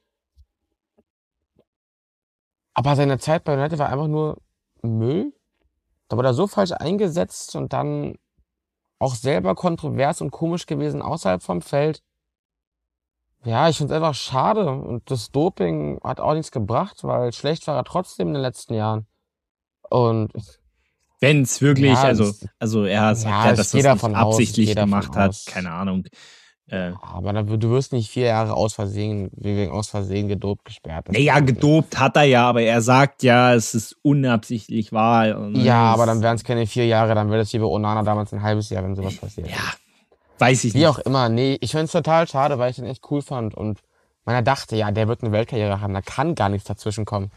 Aber seine Zeit bei United war einfach nur Müll. Da wurde er so falsch eingesetzt und dann auch selber kontrovers und komisch gewesen außerhalb vom Feld. Ja, ich finde es einfach schade. Und das Doping hat auch nichts gebracht, weil schlecht war er trotzdem in den letzten Jahren. Und wenn es wirklich, ja, also er sagt ja, dass das nicht absichtlich gemacht hat, aus. Keine Ahnung. Aber du wirst nicht 4 Jahre wegen aus Versehen gedopt gesperrt. Naja, gedopt hat er ja, aber er sagt ja, es ist unabsichtlich wahr. Ja, aber dann wären es keine 4 Jahre, dann wäre das wie bei Onana damals ein halbes Jahr, wenn sowas passiert. Ja, weiß ich nicht. Wie auch immer, nee, ich finde es total schade, weil ich den echt cool fand und man dachte, ja, der wird eine Weltkarriere haben, da kann gar nichts dazwischen kommen.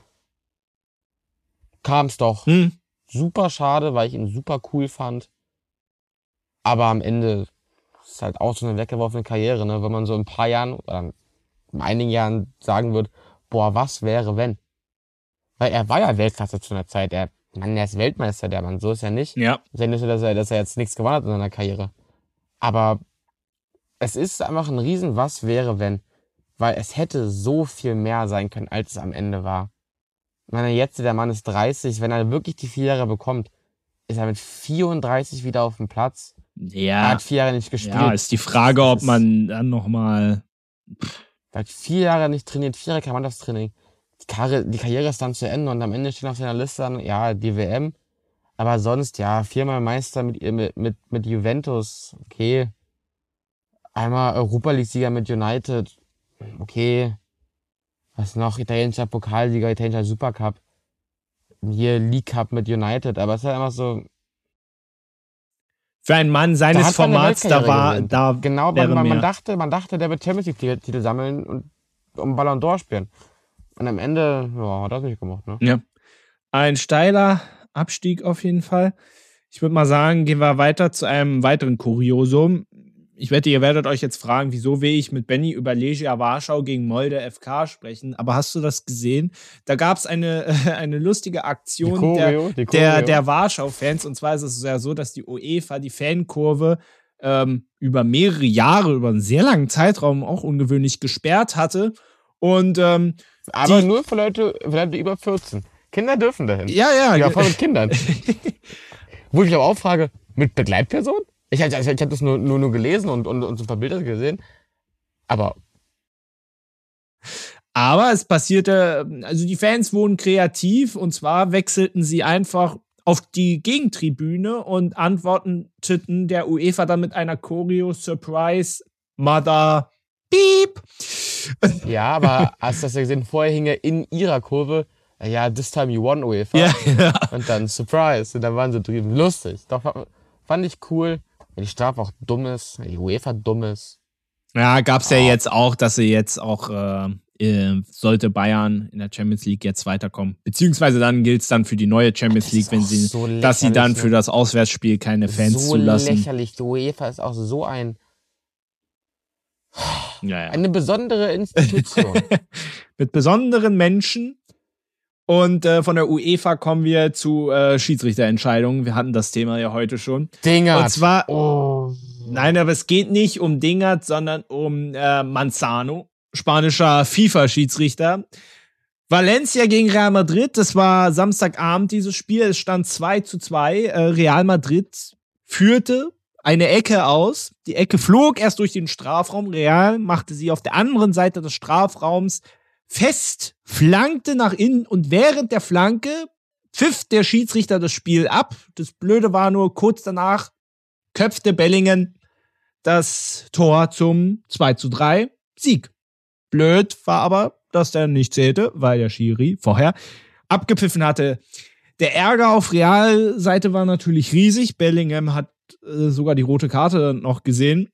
Kam's doch. Super schade, weil ich ihn super cool fand. Aber am Ende ist halt auch so eine weggeworfene Karriere, ne? Wenn man so in ein paar Jahren oder in einigen Jahren sagen wird, boah, was wäre, wenn? Weil er war ja Weltklasse zu einer Zeit. Er ist Weltmeister, der Mann. So ist er nicht. Ja. Ist ja nicht so, dass er jetzt nichts gewonnen hat in seiner Karriere. Aber es ist einfach ein riesen was wäre, wenn. Weil es hätte so viel mehr sein können, als es am Ende war. Ich meine, jetzt, der Mann ist 30, wenn er wirklich die 4 Jahre bekommt, ist er mit 34 wieder auf dem Platz. Ja. Er hat 4 Jahre nicht gespielt. Ja, ist die Frage, ob man dann nochmal... Er hat 4 Jahre nicht trainiert, 4 Jahre kein Mannschaftstraining. Die Karriere ist dann zu Ende und am Ende stehen auf seiner Liste dann, ja, die WM. Aber sonst, ja, 4-mal Meister mit Juventus, okay. Einmal Europa League-Sieger mit United, okay. Was noch? Italienischer Pokalsieger, italienischer Supercup. Hier League Cup mit United, aber es ist halt einfach so... Für einen Mann seines Formats, genau, man dachte, der wird Champions League-Titel sammeln und um Ballon d'Or spielen. Und am Ende, ja, hat das nicht gemacht, ne? Ja. Ein steiler Abstieg auf jeden Fall. Ich würde mal sagen, gehen wir weiter zu einem weiteren Kuriosum. Ich wette, ihr werdet euch jetzt fragen, wieso will ich mit Benny über Legia Warschau gegen Molde FK sprechen. Aber hast du das gesehen? Da gab es eine lustige Aktion der Warschau-Fans. Und zwar ist es ja so, dass die UEFA die Fankurve über mehrere Jahre, über einen sehr langen Zeitraum auch ungewöhnlich gesperrt hatte. Und aber nur für Leute über 14. Kinder dürfen dahin. Ja. Ja, voll mit Kindern. Wo ich mich aber auch frage, mit Begleitperson? Ich hab das nur gelesen und so ein paar Bilder gesehen. Aber es passierte, also die Fans wurden kreativ und zwar wechselten sie einfach auf die Gegentribüne und antworteten der UEFA dann mit einer Choreo Surprise Mother Beep. Ja, aber hast du das ja gesehen? Vorher hing er in ihrer Kurve, ja, this time you won UEFA. Ja. Und dann Surprise. Und dann waren sie drüben. Lustig. Doch, fand ich cool. Wenn die Strafe auch dumm ist, wenn die UEFA dumm ist. Ja, gab's ja jetzt auch, dass sie jetzt auch sollte Bayern in der Champions League jetzt weiterkommen. Beziehungsweise dann gilt es dann für die neue Champions League, wenn sie, so dass sie dann für das Auswärtsspiel keine Fans zulassen. So lächerlich. Die UEFA ist auch so eine besondere Institution. Mit besonderen Menschen. Und von der UEFA kommen wir zu Schiedsrichterentscheidungen. Wir hatten das Thema ja heute schon. Dingert. Und zwar, nein, aber es geht nicht um Dingert, sondern um Manzano, spanischer FIFA-Schiedsrichter. Valencia gegen Real Madrid, das war Samstagabend dieses Spiel. Es stand 2:2. Real Madrid führte eine Ecke aus. Die Ecke flog erst durch den Strafraum. Real machte sie auf der anderen Seite des Strafraums fest, flankte nach innen und während der Flanke pfiff der Schiedsrichter das Spiel ab. Das Blöde war nur, kurz danach köpfte Bellingham das Tor zum 2:3 Sieg. Blöd war aber, dass der nicht zählte, weil der Schiri vorher abgepfiffen hatte. Der Ärger auf Real-Seite war natürlich riesig. Bellingham hat sogar die rote Karte noch gesehen.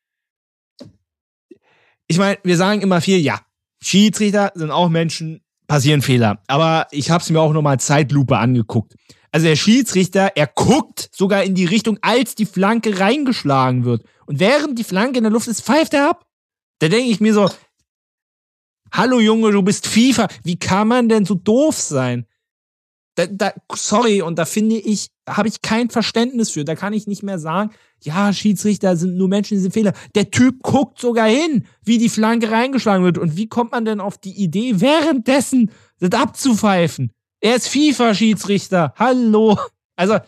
Ich meine, wir sagen immer viel, ja, Schiedsrichter sind auch Menschen, passieren Fehler. Aber ich habe es mir auch nochmal Zeitlupe angeguckt. Also der Schiedsrichter, er guckt sogar in die Richtung, als die Flanke reingeschlagen wird. Und während die Flanke in der Luft ist, pfeift er ab. Da denke ich mir so, hallo Junge, du bist FIFA. Wie kann man denn so doof sein? Sorry, und da finde ich, habe ich kein Verständnis für. Da kann ich nicht mehr sagen, ja, Schiedsrichter sind nur Menschen, die sind Fehler. Der Typ guckt sogar hin, wie die Flanke reingeschlagen wird. Und wie kommt man denn auf die Idee, währenddessen das abzupfeifen? Er ist FIFA-Schiedsrichter. Hallo. Also,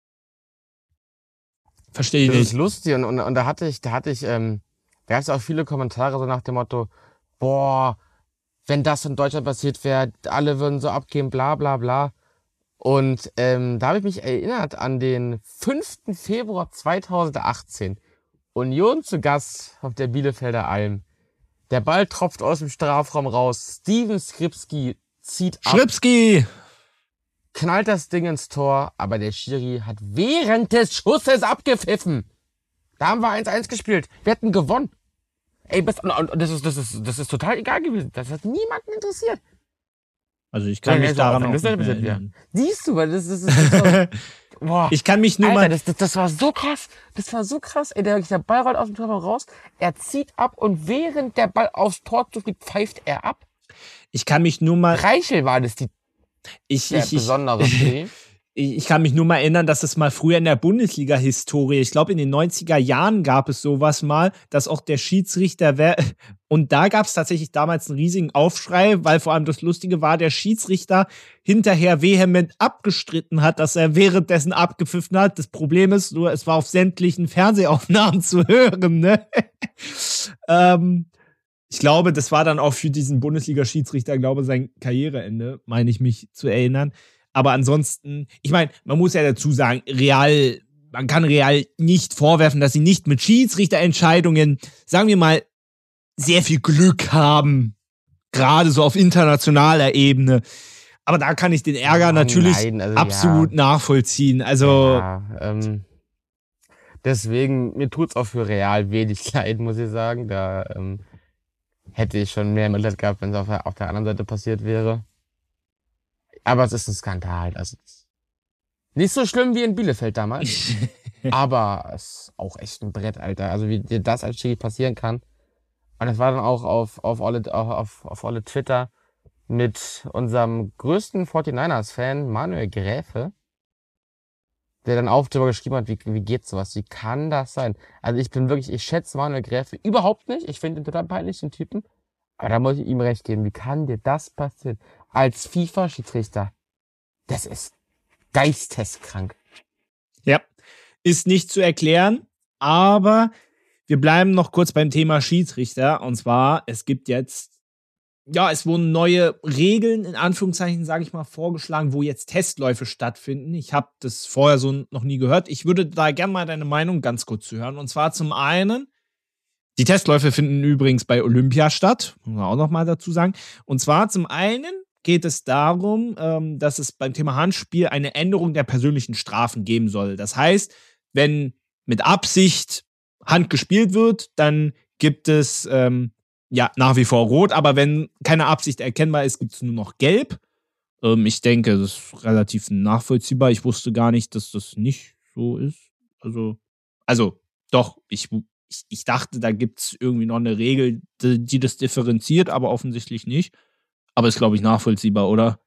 verstehe ich nicht. Das ist lustig. Und da hatte ich, da gab es auch viele Kommentare so nach dem Motto, boah, wenn das in Deutschland passiert wäre, alle würden so abgehen, bla bla bla. Und da habe ich mich erinnert an den 5. Februar 2018. Union zu Gast auf der Bielefelder Alm. Der Ball tropft aus dem Strafraum raus. Steven Skripski zieht ab. Skripski! Knallt das Ding ins Tor, aber der Schiri hat während des Schusses abgepfiffen. Da haben wir 1:1 gespielt. Wir hätten gewonnen. Ey, und das ist total egal gewesen. Das hat niemanden interessiert. Also ich kann mich daran auch nicht mehr erinnern. Siehst du, weil das ist boah. Ich kann mich nur Alter, das war so krass. Das war so krass. Ey, der Ball rollt aus dem Tor raus. Er zieht ab und während der Ball aufs Tor zufliegt, pfeift er ab. Ich kann mich nur mal... Reichel war das der besondere Dreh. Ich kann mich nur mal erinnern, dass es mal früher in der Bundesliga-Historie, ich glaube in den 90er Jahren gab es sowas mal, dass auch der Schiedsrichter und da gab es tatsächlich damals einen riesigen Aufschrei, weil vor allem das Lustige war, der Schiedsrichter hinterher vehement abgestritten hat, dass er währenddessen abgepfiffen hat. Das Problem ist nur, es war auf sämtlichen Fernsehaufnahmen zu hören, ne? Ich glaube, das war dann auch für diesen Bundesliga-Schiedsrichter, glaube ich, sein Karriereende, meine ich mich zu erinnern. Aber ansonsten, ich meine, man muss ja dazu sagen, man kann Real nicht vorwerfen, dass sie nicht mit Schiedsrichterentscheidungen, sagen wir mal, sehr viel Glück haben. Gerade so auf internationaler Ebene. Aber da kann ich den Ärger natürlich absolut nachvollziehen. Also. Deswegen, mir tut's auch für Real wenig leid, muss ich sagen. hätte ich schon mehr Mitleid gehabt, wenn es auf der anderen Seite passiert wäre. Aber es ist ein Skandal. Also nicht so schlimm wie in Bielefeld damals, aber es ist auch echt ein Brett, Alter. Also wie dir das als Schiri passieren kann. Und das war dann auch auf alle Twitter mit unserem größten 49ers-Fan, Manuel Gräfe, der dann auch drüber geschrieben hat, wie geht sowas? Wie kann das sein? Also ich schätze Manuel Gräfe überhaupt nicht. Ich finde ihn total peinlich, den Typen. Aber da muss ich ihm recht geben. Wie kann dir das passieren? Als FIFA-Schiedsrichter. Das ist geisteskrank. Ja, ist nicht zu erklären, aber wir bleiben noch kurz beim Thema Schiedsrichter. Und zwar, es wurden neue Regeln, in Anführungszeichen, sage ich mal, vorgeschlagen, wo jetzt Testläufe stattfinden. Ich habe das vorher so noch nie gehört. Ich würde da gerne mal deine Meinung ganz kurz zu hören. Und zwar zum einen, die Testläufe finden übrigens bei Olympia statt, muss man auch noch mal dazu sagen. Und zwar zum einen geht es darum, dass es beim Thema Handspiel eine Änderung der persönlichen Strafen geben soll. Das heißt, wenn mit Absicht Hand gespielt wird, dann gibt es nach wie vor Rot, aber wenn keine Absicht erkennbar ist, gibt es nur noch Gelb. Ich denke, das ist relativ nachvollziehbar. Ich wusste gar nicht, dass das nicht so ist. Also doch, ich dachte, da gibt es irgendwie noch eine Regel, die das differenziert, aber offensichtlich nicht. Aber ist, glaube ich, nachvollziehbar, oder?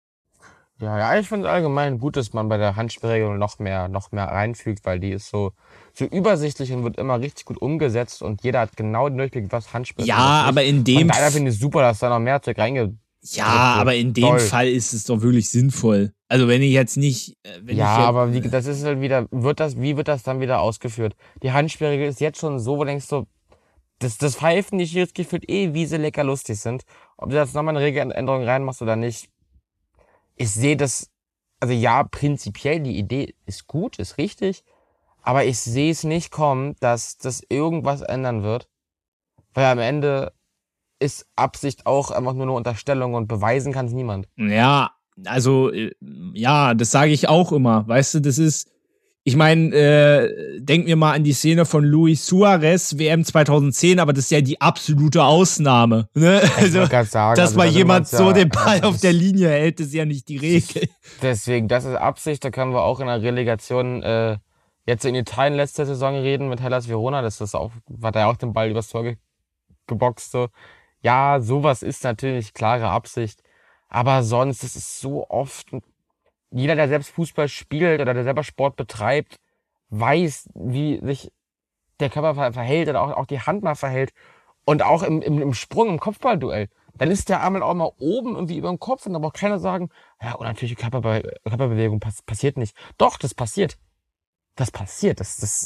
Ja, ich finde es allgemein gut, dass man bei der Handspielregel noch mehr reinfügt, weil die ist so übersichtlich und wird immer richtig gut umgesetzt und jeder hat genau den Durchblick, was Handspiel ist. Ja, aber in dem Fall finde ich super, dass da noch mehr Zeug reingedrückt wird. Ja, aber in dem Fall ist es doch wirklich sinnvoll. Also wenn ich jetzt nicht... aber das ist halt wieder... Wie wird das dann wieder ausgeführt? Die Handspielregel ist jetzt schon so, wo du denkst so, das pfeifen die Schiri gefühlt wie sie lecker lustig sind. Ob du jetzt nochmal eine Regeländerung reinmachst oder nicht. Ich sehe das, also ja, prinzipiell, die Idee ist gut, ist richtig, aber ich sehe es nicht kommen, dass das irgendwas ändern wird, weil am Ende ist Absicht auch einfach nur eine Unterstellung und beweisen kann es niemand. Ja, also, das sage ich auch immer, weißt du, das ist, ich meine, denk mir mal an die Szene von Luis Suarez, WM 2010, aber das ist ja die absolute Ausnahme. Ne? Also, dass mal jemand so den Ball auf der Linie hält, ist ja nicht die Regel. Deswegen, das ist Absicht, da können wir auch in der Relegation jetzt in Italien letzte Saison reden mit Hellas Verona, das ist auch, hat er auch den Ball übers Tor geboxt. So. Ja, sowas ist natürlich klare Absicht, aber sonst, das ist so oft... Jeder, der selbst Fußball spielt oder der selber Sport betreibt, weiß, wie sich der Körper verhält oder auch die Hand mal verhält. Und auch im Sprung, im Kopfballduell. Dann ist der Arm halt auch mal oben irgendwie über dem Kopf und da braucht keiner sagen, ja, unnatürliche Körperbewegung passiert nicht. Doch, das passiert. Das passiert.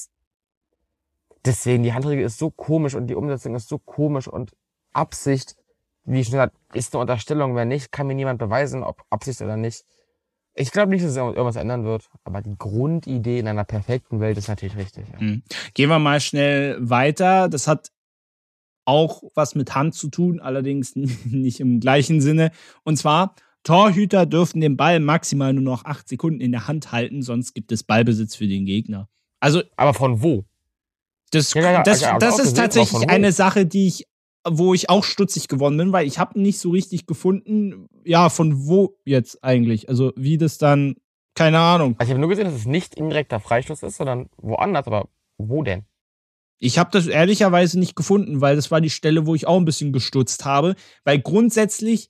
Deswegen, die Handregel ist so komisch und die Umsetzung ist so komisch und Absicht, wie ich schon gesagt, ist eine Unterstellung. Wenn nicht, kann mir niemand beweisen, ob Absicht oder nicht. Ich glaube nicht, dass es irgendwas ändern wird, aber die Grundidee in einer perfekten Welt ist natürlich richtig. Ja. Gehen wir mal schnell weiter. Das hat auch was mit Hand zu tun, allerdings nicht im gleichen Sinne. Und zwar, Torhüter dürfen den Ball maximal nur noch 8 Sekunden in der Hand halten, sonst gibt es Ballbesitz für den Gegner. Also, aber von wo? Das ist tatsächlich eine Sache, wo ich auch stutzig geworden bin, weil ich habe nicht so richtig gefunden, ja, von wo jetzt eigentlich. Also wie das dann, keine Ahnung. Also ich habe nur gesehen, dass es nicht indirekter Freistoß ist, sondern woanders, aber wo denn? Ich habe das ehrlicherweise nicht gefunden, weil das war die Stelle, wo ich auch ein bisschen gestutzt habe. Weil grundsätzlich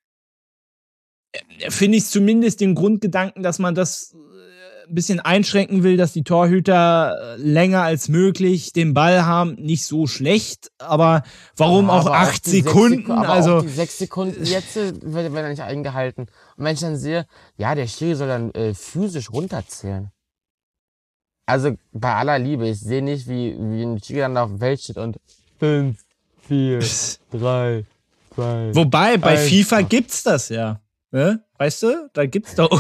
finde ich zumindest den Grundgedanken, dass man das ein bisschen einschränken will, dass die Torhüter länger als möglich den Ball haben, nicht so schlecht, aber warum auch 8 Sekunden? Auch die 6 Sekunden jetzt werden nicht eingehalten. Und wenn ich dann sehe, ja, der Schiri soll dann physisch runterzählen. Also bei aller Liebe, ich sehe nicht, wie ein Schiri dann auf dem Feld steht und 5, 4, 3, 2. Wobei, bei FIFA gibt's das ja. Ne? Weißt du? Da gibt's doch.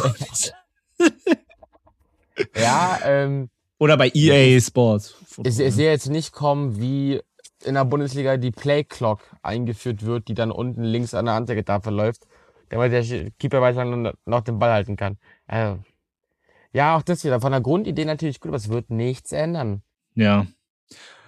Ja, oder bei EA Sports. Ich sehe jetzt nicht kommen, wie in der Bundesliga die Play Clock eingeführt wird, die dann unten links an der Anzeigetafel läuft, damit der Keeper weiter noch den Ball halten kann. Ja, auch das wieder. Von der Grundidee natürlich gut, aber es wird nichts ändern. Ja.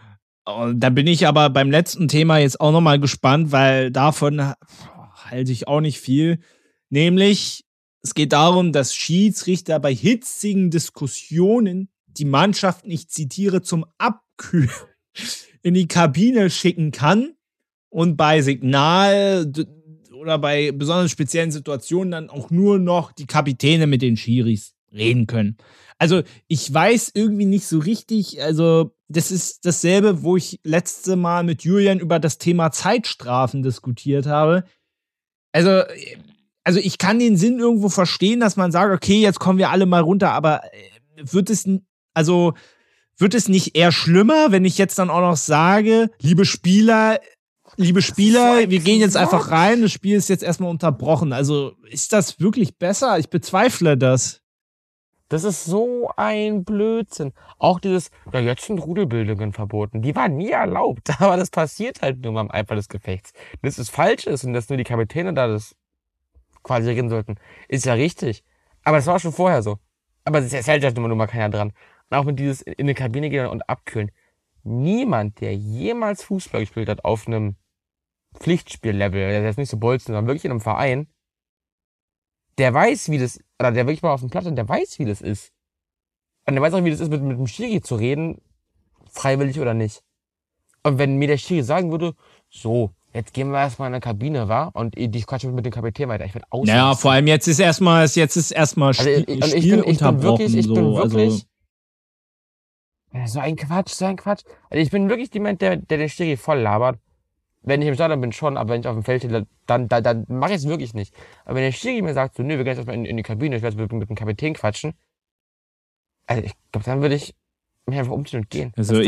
Und da bin ich aber beim letzten Thema jetzt auch nochmal gespannt, weil davon halte ich auch nicht viel. Nämlich, es geht darum, dass Schiedsrichter bei hitzigen Diskussionen die Mannschaft, ich zitiere, zum Abkühlen in die Kabine schicken kann und bei Signal oder bei besonders speziellen Situationen dann auch nur noch die Kapitäne mit den Schiris reden können. Also ich weiß irgendwie nicht so richtig, also das ist dasselbe, wo ich letzte Mal mit Julian über das Thema Zeitstrafen diskutiert habe. Also ich kann den Sinn irgendwo verstehen, dass man sagt, okay, jetzt kommen wir alle mal runter, aber wird es nicht eher schlimmer, wenn ich jetzt dann auch noch sage, liebe Spieler, wir gehen jetzt einfach rein, das Spiel ist jetzt erstmal unterbrochen. Also ist das wirklich besser? Ich bezweifle das. Das ist so ein Blödsinn. Auch dieses, ja, jetzt sind Rudelbildungen verboten. Die waren nie erlaubt, aber das passiert halt nur beim Eifer des Gefechts. Dass es falsch ist und dass nur die Kapitäne da das quasi reden sollten, ist ja richtig. Aber das war schon vorher so. Aber es hält halt nur mal keiner dran. Und auch mit dieses in eine Kabine gehen und abkühlen. Niemand, der jemals Fußball gespielt hat auf einem Pflichtspiellevel, der ist nicht so bolzen, sondern wirklich in einem Verein, der weiß, wie das, oder der wirklich mal auf dem Platz und der weiß, wie das ist. Und der weiß auch, wie das ist, mit dem Schiri zu reden, freiwillig oder nicht. Und wenn mir der Schiri sagen würde, so, jetzt gehen wir erstmal in eine Kabine, wa? Und ich quatsche mit dem Kapitän weiter. Ich werde ausrasten. Ja, vor allem jetzt ist erstmal Spiel unterbrochen. Ich bin wirklich so ein Quatsch. Also ich bin wirklich jemand, der den Schiri voll labert. Wenn ich im Stadion bin, schon, aber wenn ich auf dem Feld stehe, dann mache ich es wirklich nicht. Aber wenn der Schiri mir sagt, so, nö, wir gehen jetzt erstmal in die Kabine, ich werde mit dem Kapitän quatschen, also ich glaube, dann würde ich mich einfach umziehen und gehen. Also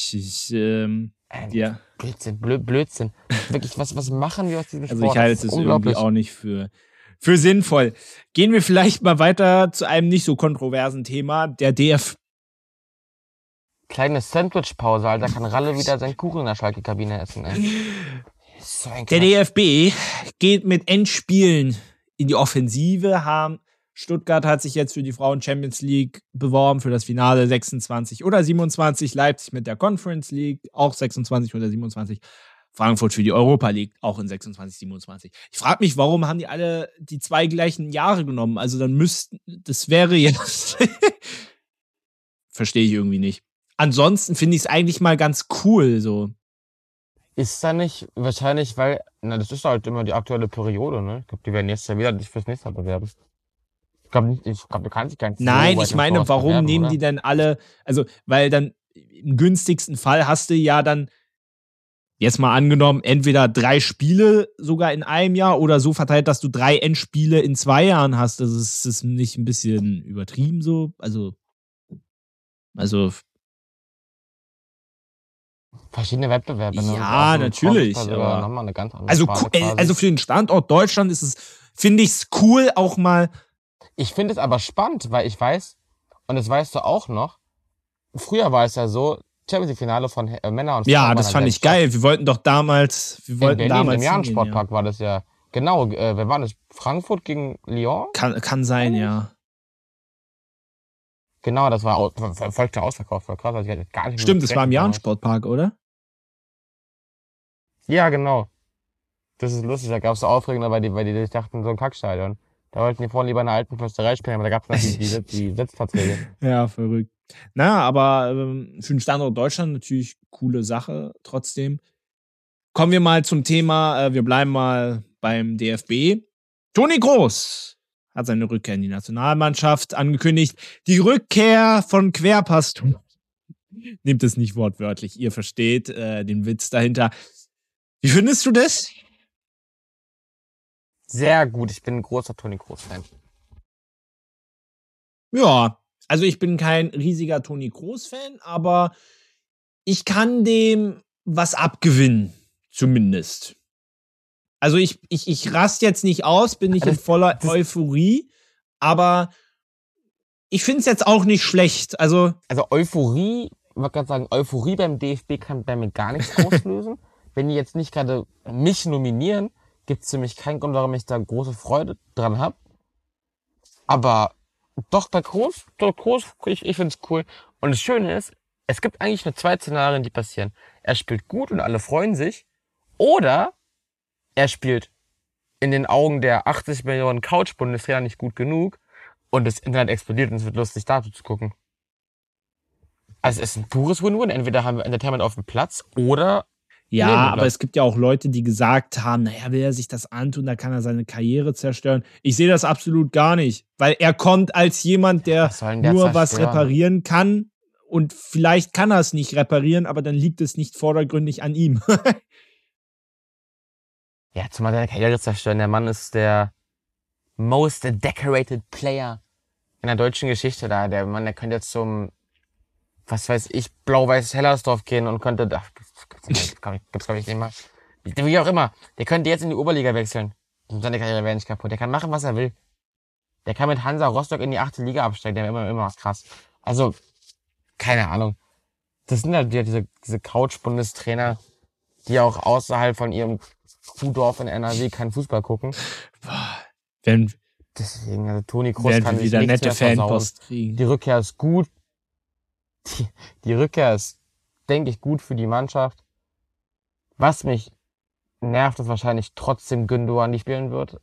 ja. Blödsinn. Wirklich, was machen wir aus diesem Sport? Also ich halte es irgendwie auch nicht für sinnvoll. Gehen wir vielleicht mal weiter zu einem nicht so kontroversen Thema, der DFB. Kleine Sandwich-Pause, Alter, kann Ralle wieder seinen Kuchen in der Schalke-Kabine essen, ey. So ein Der DFB geht mit Endspielen in die Offensive. Stuttgart hat sich jetzt für die Frauen-Champions League beworben, für das Finale 26 oder 27. Leipzig mit der Conference League, auch 26 oder 27. Frankfurt für die Europa League, auch in 26, 27. Ich frage mich, warum haben die alle die 2 gleichen Jahre genommen? Also dann das wäre jetzt... Verstehe ich irgendwie nicht. Ansonsten finde ich es eigentlich mal ganz cool, so. Ist da nicht, wahrscheinlich, weil, das ist halt immer die aktuelle Periode, ne? Ich glaube, die werden nächstes Jahr wieder sich fürs nächste Jahr bewerben. Ich glaube, du kannst dich gar nicht. Nein, ich meine, warum nehmen die denn alle, also, weil dann im günstigsten Fall hast du ja dann, jetzt mal angenommen, entweder 3 Spiele sogar in einem Jahr oder so verteilt, dass du 3 Endspiele in 2 Jahren hast. Das ist nicht ein bisschen übertrieben so? Also verschiedene Wettbewerbe, ne? Ja, natürlich. Aber nochmal eine ganz andere also für den Standort Deutschland finde ich es cool, auch mal. Ich finde es aber spannend, weil ich weiß, und das weißt du auch noch, früher war es ja so, Champions League-Finale von Männer und Frauen. Ja, das fand ich geil. Wir wollten damals. In Berlin, im Jahn-Sportpark war das ja. Genau, wer war das? Frankfurt gegen Lyon? Kann sein, ja. Genau, das war vollster Ausverkauf. War krass, also ich gar nicht. Stimmt, das war im Jahn-Sportpark, oder? Ja, genau. Das ist lustig, da gab es so Aufregung, weil die dachten, so ein Kackstadion. Da wollten die vorne lieber in der alten Försterei spielen, aber da gab es noch die Sitzverträge. Ja, verrückt. Na, aber für den Standort Deutschland natürlich coole Sache trotzdem. Kommen wir mal zum Thema, wir bleiben mal beim DFB. Toni Kroos hat seine Rückkehr in die Nationalmannschaft angekündigt. Die Rückkehr von Querpass. Nehmt es nicht wortwörtlich, ihr versteht den Witz dahinter. Wie findest du das? Sehr gut, ich bin ein großer Toni Kroos-Fan. Ja, also ich bin kein riesiger Toni Kroos-Fan, aber ich kann dem was abgewinnen, zumindest. Also ich raste jetzt nicht aus, bin nicht in voller Euphorie, aber ich finde es jetzt auch nicht schlecht. Also Euphorie, ich wollte gerade sagen, Euphorie beim DFB kann bei mir gar nichts auslösen. Wenn die jetzt nicht gerade mich nominieren, gibt es für mich keinen Grund, warum ich da große Freude dran habe. Aber doch bei Kroos, ich finde es cool. Und das Schöne ist, Es gibt eigentlich nur 2 Szenarien, die passieren. Er spielt gut und alle freuen sich. Oder er spielt in den Augen der 80 Millionen Couch-Bundestrainer nicht gut genug und das Internet explodiert und es wird lustig, dazu zu gucken. Also es ist ein pures Win-Win. Entweder haben wir Entertainment auf dem Platz oder Ja, aber es gibt ja auch Leute, die gesagt haben, naja, will er sich das antun, da kann er seine Karriere zerstören. Ich sehe das absolut gar nicht, weil er kommt als jemand, der nur was reparieren kann und vielleicht kann er es nicht reparieren, aber dann liegt es nicht vordergründig an ihm. Ja, zumal seine Karriere zerstören. Der Mann ist der most decorated player in der deutschen Geschichte da. Der Mann, der könnte jetzt zum, was weiß ich, Blau-Weiß Hellersdorf gehen und könnte, gibt's glaub ich nicht mal. Wie auch immer. Der könnte jetzt in die Oberliga wechseln. Und seine Karriere wäre nicht kaputt. Der kann machen, was er will. Der kann mit Hansa Rostock in die 8. Liga absteigen. Der wäre immer was krass. Also, keine Ahnung. Das sind halt diese Couch-Bundestrainer, die auch außerhalb von ihrem Kuhdorf in NRW keinen Fußball gucken. Deswegen, also Toni Kroos kann sich wieder nichts nette mehr Fanpost kriegen. Die Rückkehr ist gut. Die Rückkehr ist, denke ich, gut für die Mannschaft. Was mich nervt, ist wahrscheinlich trotzdem Gündoğan nicht spielen wird.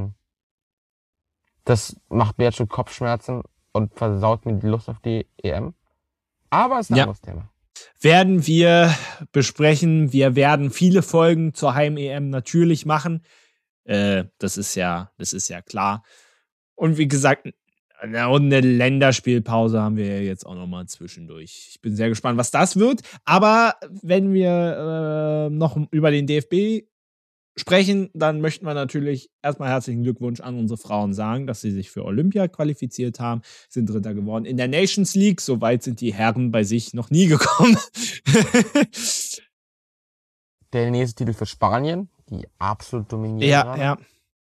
Das macht mir jetzt schon Kopfschmerzen und versaut mir die Lust auf die EM. Aber es ist ein anderes Thema. Werden wir besprechen. Wir werden viele Folgen zur Heim-EM natürlich machen. Das ist ja klar. Und wie gesagt, eine Länderspielpause haben wir ja jetzt auch nochmal zwischendurch. Ich bin sehr gespannt, was das wird. Aber wenn wir noch über den DFB sprechen, dann möchten wir natürlich erstmal herzlichen Glückwunsch an unsere Frauen sagen, dass sie sich für Olympia qualifiziert haben, sind Dritter geworden in der Nations League. So weit sind die Herren bei sich noch nie gekommen. Der nächste Titel für Spanien, die absolut dominieren. Ja.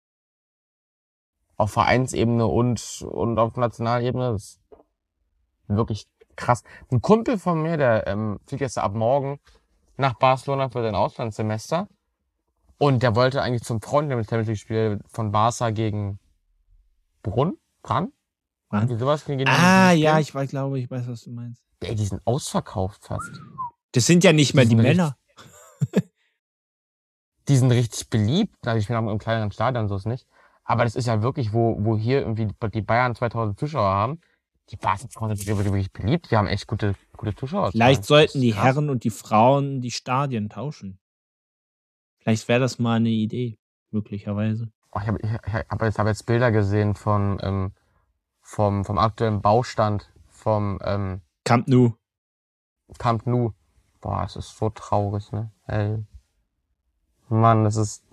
Auf Vereinsebene und auf Nationalebene. Das ist wirklich krass. Ein Kumpel von mir, der fliegt jetzt ab morgen nach Barcelona für sein Auslandssemester. Und der wollte eigentlich zum Frauenspiel von Barca gegen Bran? Wie sowas gegen ja, ich weiß, was du meinst. Ey, die sind ausverkauft fast. Das sind ja nicht mehr die Männer. Die sind richtig beliebt. Also ich bin auch im kleineren Stadion, so ist nicht. Aber das ist ja wirklich, wo hier irgendwie die Bayern 2000 Zuschauer haben. Die Barca-Frauen sind wirklich beliebt. Die haben echt gute Zuschauer. Vielleicht sollten die Herren und die Frauen die Stadien tauschen. Vielleicht wäre das mal eine Idee, möglicherweise. Ich habe jetzt Bilder gesehen vom aktuellen Baustand vom Camp Nou. Boah, es ist so traurig, ne? Ey. Mann, das ist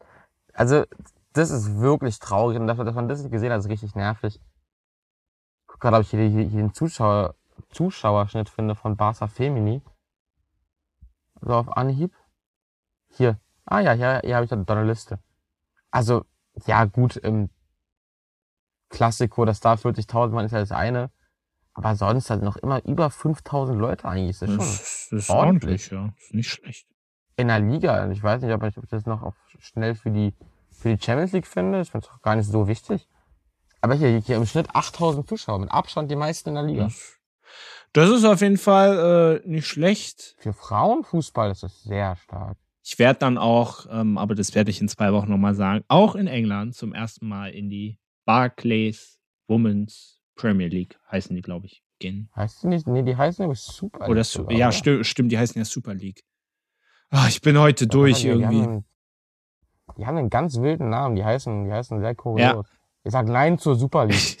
wirklich traurig. Und dass man das nicht gesehen hat, ist richtig nervig. Ich guck gerade, ob ich hier den Zuschauerschnitt finde von Barca Femini. So auf Anhieb. Hier. Hier habe ich da eine Liste. Also, ja gut, im Klassiko, das da 40.000 Mann ist ja das eine. Aber sonst halt noch immer über 5.000 Leute eigentlich. Das ist schon ordentlich, ja. Ist nicht schlecht. In der Liga. Ich weiß nicht, ob ich das noch schnell für die Champions League finde. Ich finde es auch gar nicht so wichtig. Aber hier im Schnitt 8.000 Zuschauer. Mit Abstand die meisten in der Liga. Das ist auf jeden Fall nicht schlecht. Für Frauenfußball ist das sehr stark. Ich werde dann auch, aber das werde ich in 2 Wochen nochmal sagen, auch in England zum ersten Mal in die Barclays Women's Premier League, heißen die, glaube ich, gehen. Heißt die nicht? Nee, die heißen nämlich Super League. Ja, stimmt, die heißen ja Super League. Ich bin heute durch irgendwie. Die haben einen ganz wilden Namen, die heißen sehr kurios. Ja. Ich sag Nein zur Super League.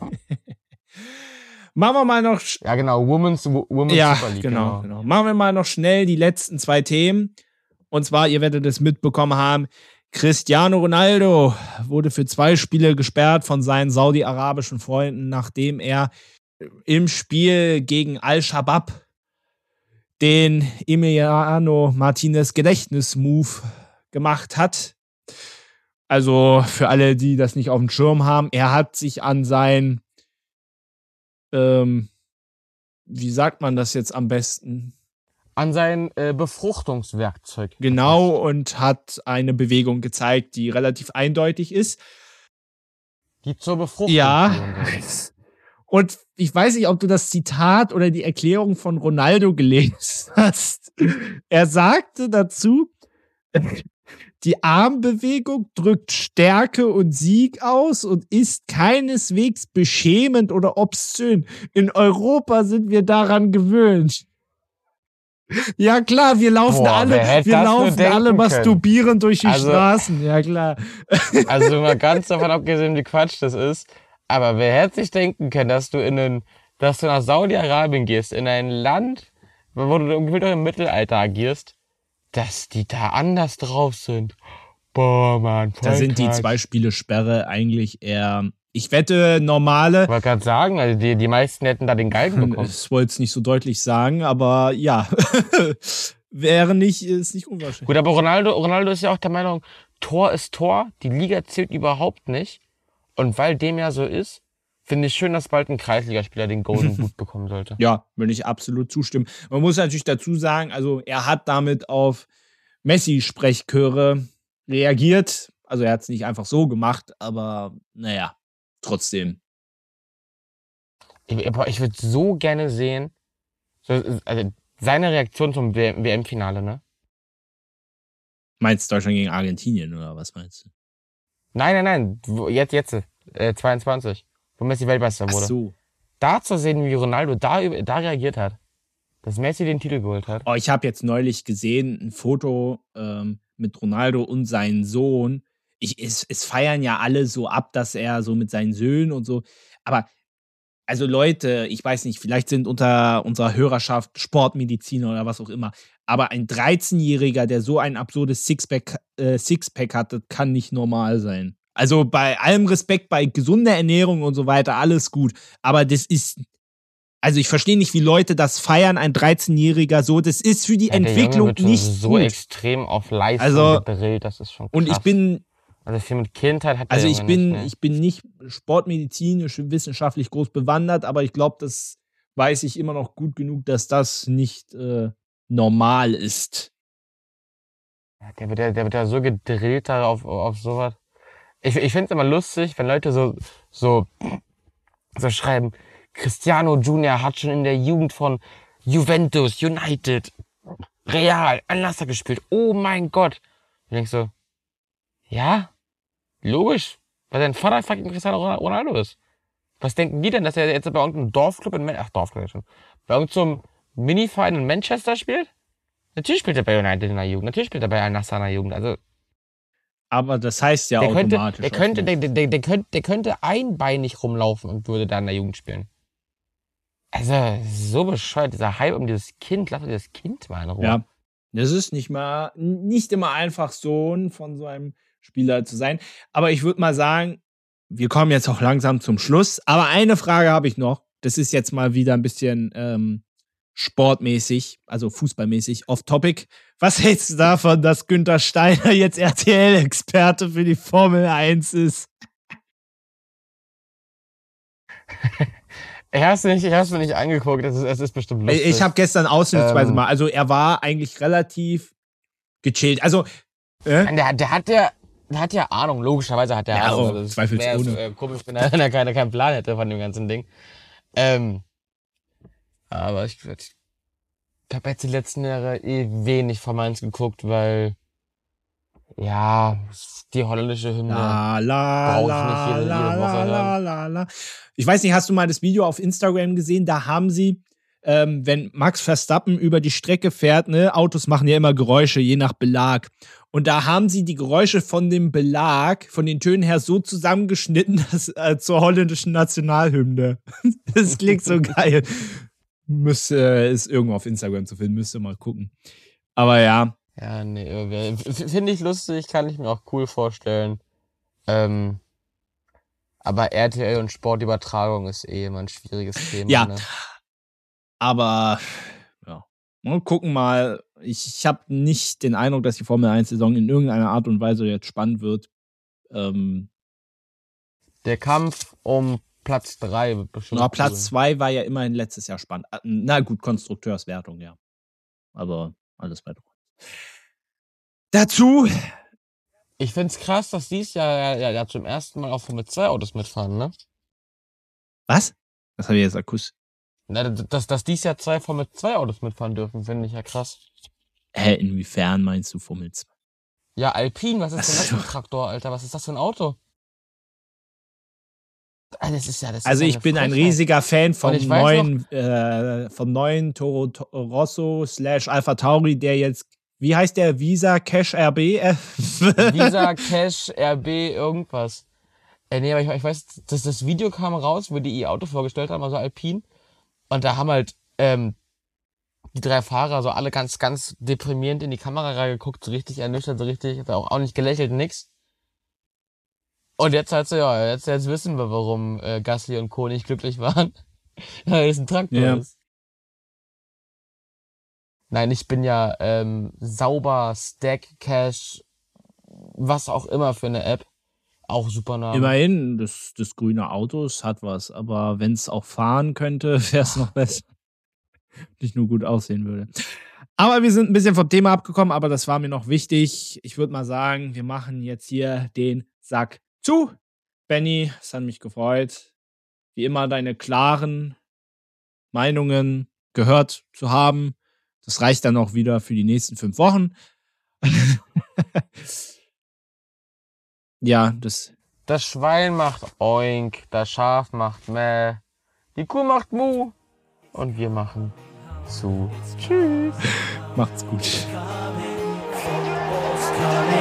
Machen wir mal noch. Ja, genau, Women's Super League. Genau. Machen wir mal noch schnell die letzten 2 Themen. Und zwar, ihr werdet es mitbekommen haben, Cristiano Ronaldo wurde für 2 Spiele gesperrt von seinen saudi-arabischen Freunden, nachdem er im Spiel gegen Al-Shabaab den Emiliano Martinez Gedächtnis-Move gemacht hat. Also für alle, die das nicht auf dem Schirm haben, er hat sich an sein, wie sagt man das jetzt am besten? An sein Befruchtungswerkzeug. Genau, und hat eine Bewegung gezeigt, die relativ eindeutig ist. Die zur Befruchtung. Ja. Und ich weiß nicht, ob du das Zitat oder die Erklärung von Ronaldo gelesen hast. Er sagte dazu, die Armbewegung drückt Stärke und Sieg aus und ist keineswegs beschämend oder obszön. In Europa sind wir daran gewöhnt. Ja klar, wir laufen alle masturbierend durch die Straßen. Ja klar. Also mal ganz davon abgesehen, wie Quatsch das ist. Aber wer hätte sich denken können, dass du nach Saudi-Arabien gehst, in ein Land, wo du irgendwie im Mittelalter agierst, dass die da anders drauf sind. Boah, Mann. Da sind die 2 Spiele Sperre eigentlich eher, ich wette, normale. Ich wollte gerade sagen, also die meisten hätten da den Galgen bekommen. Ich wollte es nicht so deutlich sagen, aber ja. ist nicht unwahrscheinlich. Gut, aber Ronaldo ist ja auch der Meinung, Tor ist Tor, die Liga zählt überhaupt nicht. Und weil dem ja so ist, finde ich schön, dass bald ein Kreisligaspieler den Golden Boot bekommen sollte. Ja, würde ich absolut zustimmen. Man muss natürlich dazu sagen, also er hat damit auf Messi-Sprechchöre reagiert. Also er hat es nicht einfach so gemacht, aber naja, trotzdem. Ich würde so gerne sehen, also seine Reaktion zum WM-Finale, ne? Meinst du Deutschland gegen Argentinien oder was meinst du? Nein. Jetzt, 22, wo Messi Weltmeister wurde. Ach so. Da zu sehen, wie Ronaldo da reagiert hat, dass Messi den Titel geholt hat. Oh, ich habe jetzt neulich gesehen, ein Foto mit Ronaldo und seinem Sohn. Es feiern ja alle so ab, dass er so mit seinen Söhnen und so. Aber, also Leute, ich weiß nicht, vielleicht sind unter unserer Hörerschaft Sportmediziner oder was auch immer. Aber ein 13-Jähriger, der so ein absurdes Sixpack hatte, kann nicht normal sein. Also bei allem Respekt, bei gesunder Ernährung und so weiter, alles gut. Aber das ist, also ich verstehe nicht, wie Leute das feiern, ein 13-Jähriger so. Das ist für die Entwicklung nicht so gut. extrem auf Leistung gedrillt, das ist schon krass. Und ich bin, also viel mit Kindheit hat der also Junge ich bin nicht sportmedizinisch, wissenschaftlich groß bewandert, aber ich glaube, das weiß ich immer noch gut genug, dass das nicht normal ist. Der wird ja so gedrillt darauf, auf sowas. Ich finde es immer lustig, wenn Leute so schreiben, Cristiano Junior hat schon in der Jugend von Juventus, United, Real, Al-Nassr gespielt. Oh mein Gott. Ich denk so, ja, logisch, weil sein Vater fucking Cristiano Ronaldo ist. Was denken die denn, dass er jetzt bei irgendeinem Dorfclub bei irgendeinem Mini-Verein in Manchester spielt? Natürlich spielt er bei United in der Jugend, natürlich spielt er bei Al-Nassr in der Jugend, also. Aber das heißt ja automatisch. Der könnte einbeinig rumlaufen und würde da in der Jugend spielen. Also, so bescheuert, dieser Hype um dieses Kind, lass doch dieses Kind mal in Ruhe. Ja, das ist nicht immer einfach, Sohn von so einem Spieler zu sein. Aber ich würde mal sagen, wir kommen jetzt auch langsam zum Schluss. Aber eine Frage habe ich noch. Das ist jetzt mal wieder ein bisschen sportmäßig, also fußballmäßig, off-topic. Was hältst du davon, dass Günther Steiner jetzt RTL-Experte für die Formel 1 ist? Hast du nicht angeguckt, es ist bestimmt lustig. Ich habe gestern ausnahmsweise mal, also er war eigentlich relativ gechillt. Also, der hat ja Ahnung, logischerweise hat er Ahnung. Also zweifelsohne. Wäre komisch, wenn er keinen Plan hätte von dem ganzen Ding. Aber ich habe jetzt die letzten Jahre wenig von Mainz geguckt, weil ja, die holländische Hymne brauche ich nicht jede Woche hören. Ich weiß nicht, hast du mal das Video auf Instagram gesehen? Da haben sie, wenn Max Verstappen über die Strecke fährt, ne, Autos machen ja immer Geräusche, je nach Belag. Und da haben sie die Geräusche von dem Belag, von den Tönen her so zusammengeschnitten, dass zur holländischen Nationalhymne. Das klingt so geil. Ist irgendwo auf Instagram zu finden, müsst ihr mal gucken. Aber ja. Ja, nee, finde ich lustig, kann ich mir auch cool vorstellen. Aber RTL und Sportübertragung ist immer ein schwieriges Thema. Ja, ne? Aber ja, mal gucken mal. Ich habe nicht den Eindruck, dass die Formel 1-Saison in irgendeiner Art und Weise jetzt spannend wird. Der Kampf um Platz 3 wird bestimmt cool. Platz 2 war ja immerhin letztes Jahr spannend. Na gut, Konstrukteurswertung, ja. Aber alles weiter. Dazu. Ich find's krass, dass dieses Jahr ja zum ersten Mal auf Formel 2 Autos mitfahren, ne? Was? Das habe ich jetzt akustisch. Na, dass dies Jahr 2 Formel 2 Autos mitfahren dürfen, finde ich ja krass. Inwiefern meinst du Formel 2? Ja, Alpine, was ist denn das für ein Ach so. Traktor, Alter? Was ist das für ein Auto? Das ist ja Also ich eine bin ein Frechheit. riesiger Fan vom Und ich weiß neuen Toro Rosso / Alpha Tauri, der jetzt, wie heißt der? Visa Cash RB? Visa, Cash, RB, irgendwas. Nee, aber ich weiß, dass das Video kam raus, wo die ihr Auto vorgestellt haben, also Alpine. Und da haben halt die 3 Fahrer so alle ganz, ganz deprimierend in die Kamera reingeguckt, so richtig ernüchtert, so richtig, auch nicht gelächelt, nix. Und jetzt halt so, ja, jetzt wissen wir, warum Gasly und Co. nicht glücklich waren. Weil es ein Traktor ist. Nein, ich bin ja sauber, Stack, Cash, was auch immer für eine App. Auch super Name. Immerhin, das grüne Autos hat was, aber wenn es auch fahren könnte, wäre es noch besser. Nicht nur gut aussehen würde. Aber wir sind ein bisschen vom Thema abgekommen, aber das war mir noch wichtig. Ich würde mal sagen, wir machen jetzt hier den Sack zu. Benny, es hat mich gefreut, wie immer deine klaren Meinungen gehört zu haben. Das reicht dann auch wieder für die nächsten 5 Wochen. Ja, das Schwein macht Oink, das Schaf macht Mäh, die Kuh macht Mu und wir machen zu. Tschüss. Macht's gut.